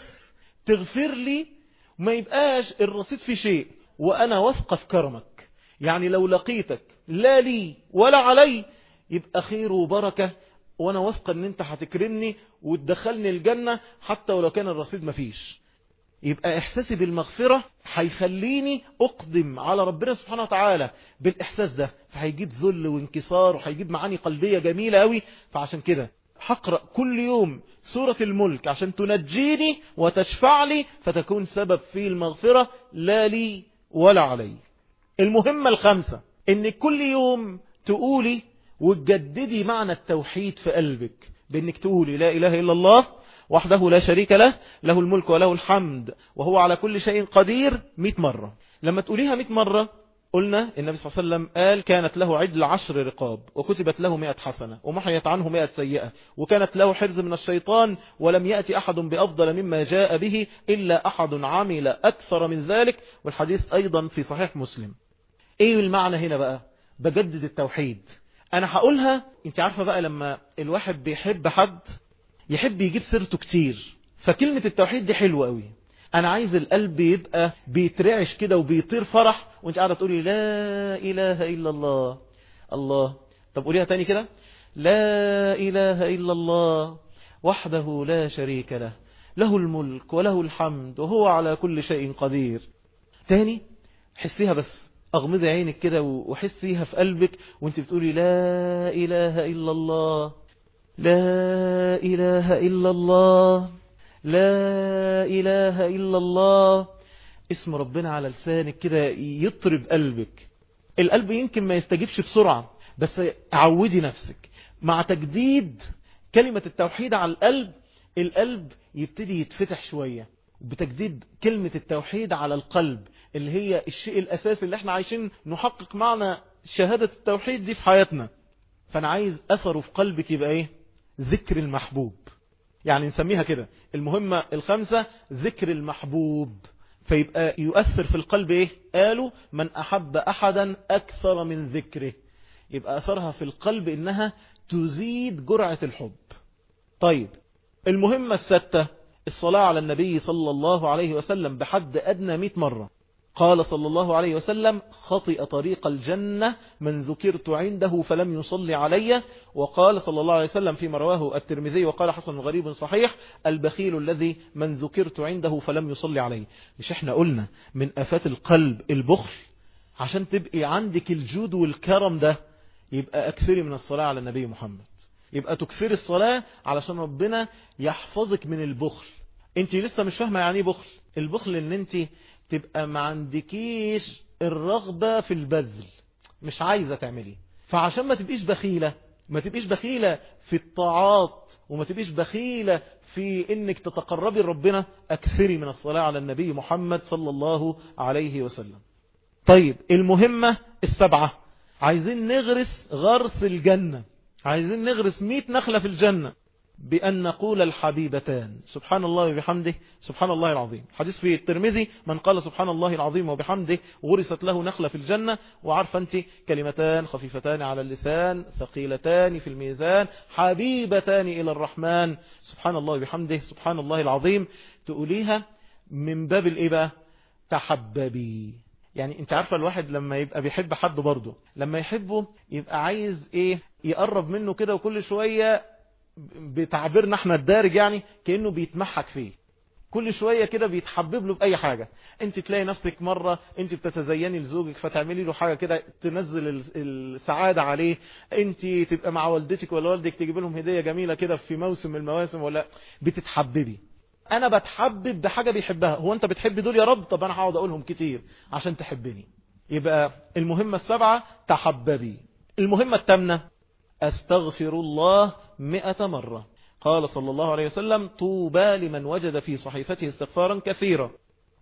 تغفر لي وما يبقاش الرصيد في شيء، وانا واثقة في كرمك. يعني لو لقيتك لا لي ولا علي يبقى خير وبركة، وانا واثقة ان انت هتكرمني وتدخلني الجنة حتى ولو كان الرصيد مفيش. يبقى احساسي بالمغفرة هيخليني اقدم على ربنا سبحانه وتعالى بالاحساس ده، فهيجيب ذل وانكسار وهيجيب معاني قلبية جميلة قوي. فعشان كده هقرأ كل يوم سورة الملك عشان تنجيني وتشفع لي فتكون سبب في المغفرة لا لي ولا علي. المهمة الخامسة ان كل يوم تقولي وتجددي معنى التوحيد في قلبك بانك تقولي لا اله الا الله وحده لا شريك له، له الملك وله الحمد وهو على كل شيء قدير مئة مرة. لما تقوليها مئة مرة قلنا النبي صلى الله عليه وسلم قال كانت له عدل عشر رقاب وكتبت له مئة حسنة ومحيت عنه مئة سيئة، وكانت له حرز من الشيطان ولم يأتي أحد بأفضل مما جاء به إلا أحد عمل أكثر من ذلك. والحديث أيضا في صحيح مسلم. إيه المعنى هنا بقى؟ بجدد التوحيد. أنا هقولها، انت عارفة بقى لما الواحد بيحب حد يحب يجيب سيرته كتير، فكلمة التوحيد دي حلوة قوي. انا عايز القلب يبقى بيترعش كده وبيطير فرح وانت قاعدة تقولي لا اله الا الله. الله. طب قوليها تاني كده: لا اله الا الله وحده لا شريك له، له الملك وله الحمد وهو على كل شيء قدير. تاني حسيها، بس اغمضي عينك كده وحسيها في قلبك وانت بتقولي لا اله الا الله، لا إله إلا الله، لا إله إلا الله. اسم ربنا على لسانك كده يطرب قلبك. القلب يمكن ما يستجيبش بسرعة، بس عودي نفسك مع تجديد كلمة التوحيد على القلب، القلب يبتدي يتفتح شوية. بتجديد كلمة التوحيد على القلب اللي هي الشيء الأساسي اللي احنا عايشين نحقق معنى شهادة التوحيد دي في حياتنا. فأنا عايز أثره في قلبك يبقى ايه؟ ذكر المحبوب. يعني نسميها كده المهمة الخامسة ذكر المحبوب، فيبقى يؤثر في القلب ايه؟ قالوا من أحب أحدا أكثر من ذكره. يبقى أثرها في القلب إنها تزيد جرعة الحب. طيب المهمة الستة الصلاة على النبي صلى الله عليه وسلم بحد أدنى مئة مرة. قال صلى الله عليه وسلم خطئ طريق الجنة من ذكرت عنده فلم يصلي علي. وقال صلى الله عليه وسلم فيما رواه الترمذي وقال حسن غريب صحيح: البخيل الذي من ذكرت عنده فلم يصلي علي. مش احنا قلنا من آفات القلب البخل؟ عشان تبقي عندك الجود والكرم ده يبقى أكثري من الصلاة على النبي محمد. يبقى تكثري الصلاة علشان ربنا يحفظك من البخل. انت لسه مش فاهمة يعني بخل. البخل ان انت تبقى ما عندكيش الرغبة في البذل، مش عايزة تعملي. فعشان ما تبقيش بخيلة، ما تبقيش بخيلة في الطاعات وما تبقيش بخيلة في انك تتقربي لربنا، اكثري من الصلاة على النبي محمد صلى الله عليه وسلم. طيب المهمة السبعة، عايزين نغرس غرس الجنة، عايزين نغرس مئة نخلة في الجنة. بأن نقول الحبيبتان سبحان الله وبحمده سبحان الله العظيم. حديث في الترمذي من قال سبحان الله العظيم وبحمده غرست له نخلة في الجنة. وعارفة أنت كلمتان خفيفتان على اللسان ثقيلتان في الميزان حبيبتان إلى الرحمن سبحان الله وبحمده سبحان الله العظيم. تقوليها من باب الإيه بقى؟ تحببي. يعني انت عارفة الواحد لما يبقى بيحب حد برضه لما يحبه يبقى عايز ايه يقرب منه كده وكل شوية بتعبيرنا احنا الدارج يعني كأنه بيتمحك فيه كل شوية كده بيتحبب له بأي حاجة. انت تلاقي نفسك مرة انت بتتزيني لزوجك فتعملي له حاجة كده تنزل السعادة عليه. انت تبقى مع والدتك ولا والدك تجيب لهم هدية جميلة كده في موسم من المواسم ولا بتتحببي. انا بتحبب بحاجة بيحبها. هو انت بتحب دول يا رب؟ طب انا هقعد اقولهم كتير عشان تحبني. يبقى المهمة السبعة تحببي. المهمة الثامنة استغفر الله مئة مرة. قال صلى الله عليه وسلم طوبى لمن وجد في صحيفته استغفارا كثيرا.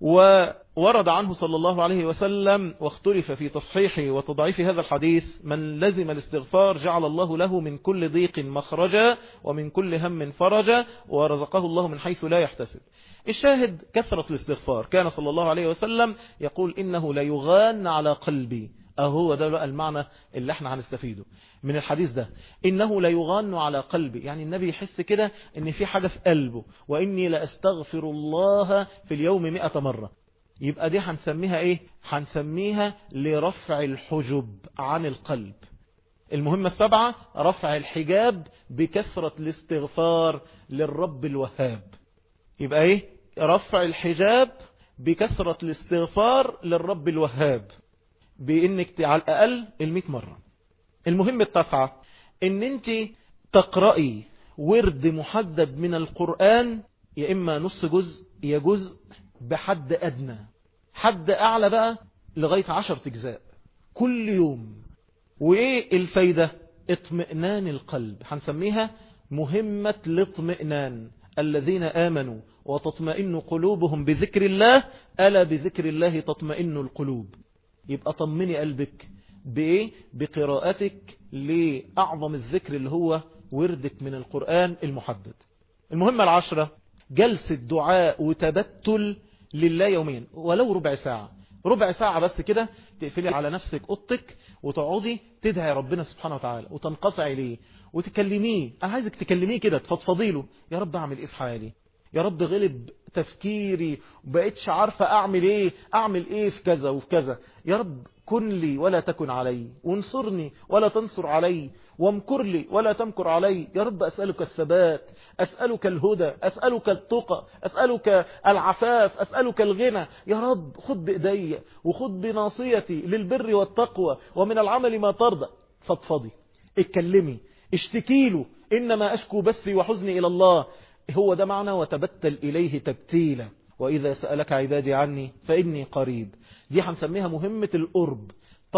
وورد عنه صلى الله عليه وسلم واختلف في تصحيح وتضعيف هذا الحديث من لزم الاستغفار جعل الله له من كل ضيق مخرجا ومن كل هم فرجا ورزقه الله من حيث لا يحتسب. الشاهد كثرة الاستغفار. كان صلى الله عليه وسلم يقول إنه لا يغان على قلبي. أهو ده بقى المعنى اللي احنا هنستفيده من الحديث ده. إنه لا يغان على قلبي يعني النبي يحس كده إن في حاجة في قلبه. وإني لأستغفر الله في اليوم مئة مرة. يبقى دي هنسميها إيه؟ هنسميها لرفع الحجب عن القلب. المهمة السبعة رفع الحجاب بكثرة الاستغفار للرب الوهاب. يبقى إيه؟ رفع الحجاب بكثرة الاستغفار للرب الوهاب بإنك على الأقل المئة مرة. المهم التاسعة إن أنت تقرأي ورد محدد من القرآن يا إما نص جزء يا جزء بحد أدنى. حد أعلى بقى لغاية عشر أجزاء كل يوم. وإيه الفايدة؟ اطمئنان القلب. هنسميها مهمة الاطمئنان. الذين آمنوا وتطمئن قلوبهم بذكر الله ألا بذكر الله تطمئن القلوب. يبقى طمني قلبك بإيه؟ بقراءتك لأعظم الذكر اللي هو وردك من القرآن المحدد. المهمة العشرة جلسة دعاء وتبتل لله يومين ولو ربع ساعة. ربع ساعة بس كده تقفلي على نفسك أوضتك وتقعدي تدعي ربنا سبحانه وتعالى وتنقطعي ليه وتكلميه. أنا عايزك تكلميه كده تفضفضي له يا رب أعمل إيه في حالي، يا رب غلب تفكيري وبقيتش عارفة أعمل إيه أعمل إيه في كذا وفي كذا. يا رب كن لي ولا تكن علي وانصرني ولا تنصر علي وامكر لي ولا تمكر علي. يا رب أسألك الثبات أسألك الهدى أسألك التقى أسألك العفاف أسألك الغنى. يا رب خد بإيدي وخد بناصيتي للبر والتقوى ومن العمل ما ترضى. فضفضي اتكلمي اشتكي له إنما أشكو بثي وحزني إلى الله. هو ده معنى وتبتل إليه تبتيلا. وإذا سألك عبادي عني فإني قريب. دي هنسميها مهمة القرب.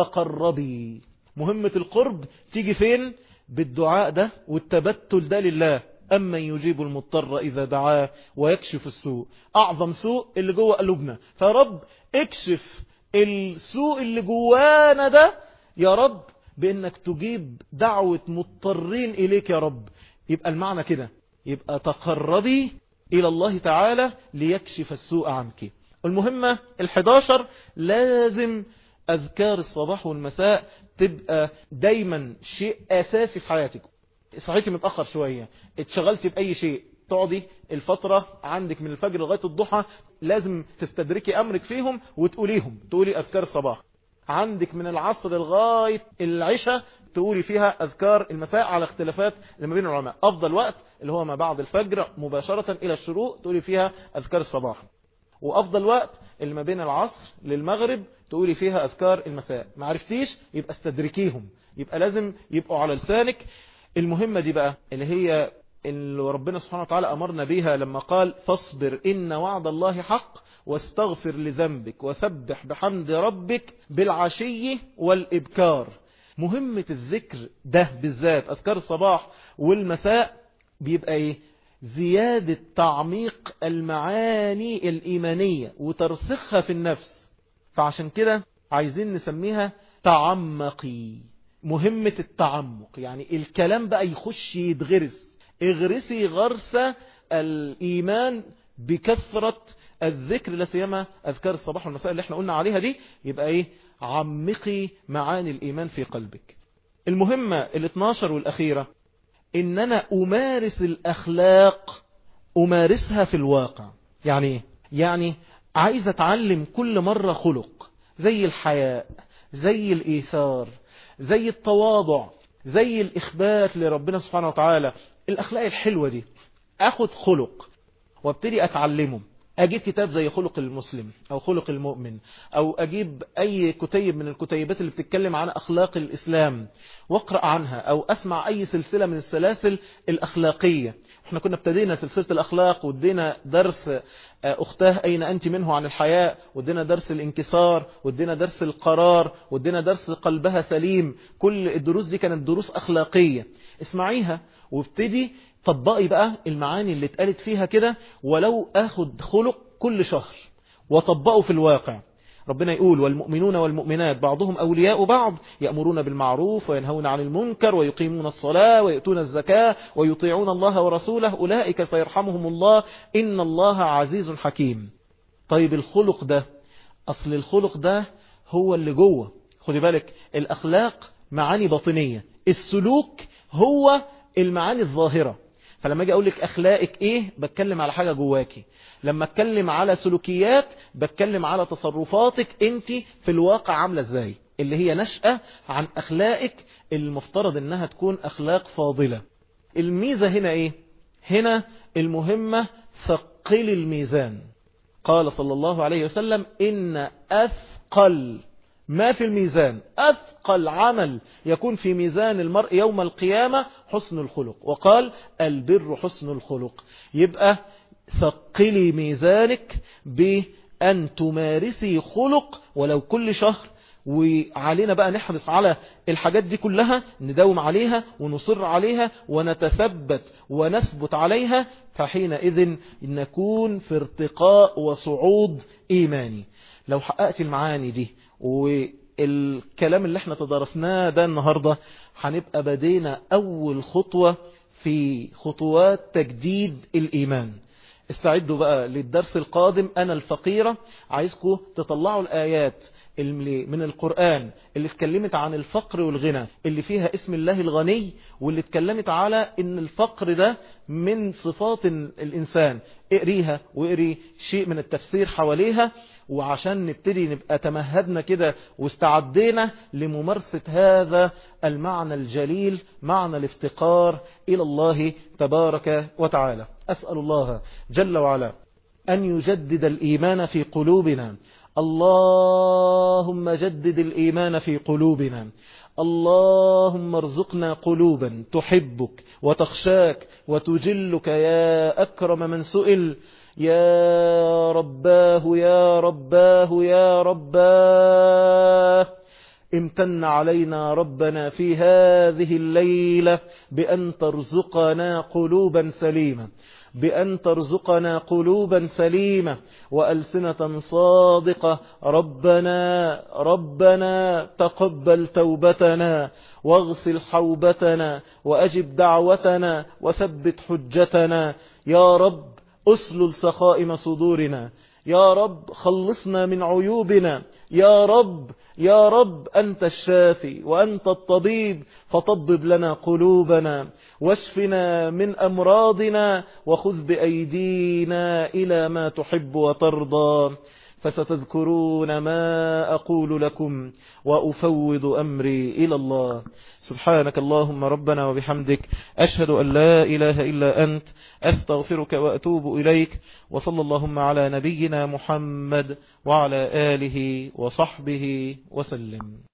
تقربي. مهمة القرب تيجي فين؟ بالدعاء ده والتبتل ده لله. أما يجيب المضطر إذا دعاه ويكشف السوء. أعظم سوء اللي جوه قلوبنا. فرب اكشف السوء اللي جوانا ده يا رب بأنك تجيب دعوة مضطرين إليك يا رب. يبقى المعنى كده. يبقى تقربي إلى الله تعالى ليكشف السوء عنك. المهمة الحداشر لازم أذكار الصباح والمساء تبقى دايما شيء أساسي في حياتك. صحيتي متأخر شوية اتشغلتي بأي شيء تقعدي الفترة عندك من الفجر لغاية الضحى لازم تستدركي أمرك فيهم وتقوليهم. تقولي أذكار الصباح. عندك من العصر لغاية العشاء تقولي فيها أذكار المساء على اختلافات لما بين العلماء. أفضل وقت اللي هو ما بعد الفجر مباشرة إلى الشروق تقولي فيها أذكار الصباح. وأفضل وقت اللي ما بين العصر للمغرب تقولي فيها أذكار المساء. ما عرفتيش يبقى استدركيهم. يبقى لازم يبقوا على لسانك. المهمة دي بقى اللي هي اللي ربنا سبحانه وتعالى أمرنا بيها لما قال فاصبر إن وعد الله حق واستغفر لذنبك وسبح بحمد ربك بالعشي والإبكار. مهمة الذكر ده بالذات أذكار الصباح والمساء بيبقى إيه؟ زيادة تعميق المعاني الإيمانية وترسخها في النفس. فعشان كده عايزين نسميها تعمقي. مهمة التعمق يعني الكلام بقى يخش يتغرس. اغرسي غرس الإيمان بكثرة الذكر، لا سيما أذكار الصباح والمساء اللي احنا قلنا عليها دي. يبقى ايه؟ عمقي معاني الإيمان في قلبك. المهمة الاثناشر والأخيرة، إن أنا أمارس الأخلاق، أمارسها في الواقع. يعني ايه؟ يعني عايز أتعلم كل مرة خلق، زي الحياء، زي الإيثار، زي التواضع، زي الإخبات لربنا سبحانه وتعالى. الأخلاق الحلوة دي أخد خلق وابتدي أتعلمه. أجيب كتاب زي خلق المسلم أو خلق المؤمن، أو أجيب أي كتيب من الكتيبات اللي بتتكلم عن أخلاق الإسلام واقرأ عنها، أو أسمع أي سلسلة من السلاسل الأخلاقية. احنا كنا ابتدينا سلسلة الأخلاق، وادينا درس أختاه أين أنت منه عن الحياء، وادينا درس الانكسار، وادينا درس القرار، وادينا درس قلبها سليم. كل الدروس دي كانت دروس أخلاقية. اسمعيها وابتدي طبقي بقى المعاني اللي اتقالت فيها كده، ولو اخد خلق كل شهر وطبقه في الواقع. ربنا يقول والمؤمنون والمؤمنات بعضهم أولياء بعض يأمرون بالمعروف وينهون عن المنكر ويقيمون الصلاة ويؤتون الزكاة ويطيعون الله ورسوله أولئك سيرحمهم الله إن الله عزيز حكيم. طيب الخلق ده، أصل الخلق ده هو اللي جوه. خدي بالك، الأخلاق معاني باطنية، السلوك هو المعاني الظاهرة. فلما اجي اقول لك اخلاقك ايه، بتكلم على حاجة جواكي. لما اتكلم على سلوكيات، بتكلم على تصرفاتك انت في الواقع عاملة ازاي، اللي هي نشأة عن اخلاقك المفترض انها تكون اخلاق فاضلة. الميزة هنا ايه؟ هنا المهمة ثقل الميزان. قال صلى الله عليه وسلم إن أثقل ما في الميزان، أثقل عمل يكون في ميزان المرء يوم القيامة حسن الخلق. وقال البر حسن الخلق. يبقى ثقلي ميزانك بأن تمارسي خلق ولو كل شهر. وعلينا بقى نحرص على الحاجات دي كلها، نداوم عليها ونصر عليها ونتثبت ونثبت عليها، فحينئذ نكون في ارتقاء وصعود إيماني. لو حققت المعاني دي والكلام اللي احنا تدرسناه ده النهاردة، هنبقى بدينا أول خطوة في خطوات تجديد الإيمان. استعدوا بقى للدرس القادم. أنا الفقيرة عايزكم تطلعوا الآيات اللي من القرآن اللي اتكلمت عن الفقر والغنى، اللي فيها اسم الله الغني، واللي اتكلمت على ان الفقر ده من صفات الإنسان. اقريها واقري شيء من التفسير حواليها، وعشان نبتدي نبقى تمهدنا كده واستعدينا لممارسة هذا المعنى الجليل، معنى الافتقار إلى الله تبارك وتعالى. أسأل الله جل وعلا أن يجدد الإيمان في قلوبنا. اللهم جدد الإيمان في قلوبنا. اللهم ارزقنا قلوبا تحبك وتخشاك وتجلك يا أكرم من سئل. يا رباه يا رباه يا رباه، امتن علينا ربنا في هذه الليلة بأن ترزقنا قلوبا سليمة، بأن ترزقنا قلوبا سليمة وألسنة صادقة. ربنا ربنا تقبل توبتنا واغسل حوبتنا وأجب دعوتنا وثبت حجتنا. يا رب أسلل سخائم صدورنا. يا رب خلصنا من عيوبنا. يا رب يا رب أنت الشافي وأنت الطبيب، فطبب لنا قلوبنا واشفنا من أمراضنا وخذ بأيدينا إلى ما تحب وترضى. فستذكرون ما أقول لكم وأفوض أمري إلى الله. سبحانك اللهم ربنا وبحمدك، أشهد أن لا إله إلا أنت، أستغفرك وأتوب إليك. وصلى اللهم على نبينا محمد وعلى آله وصحبه وسلم.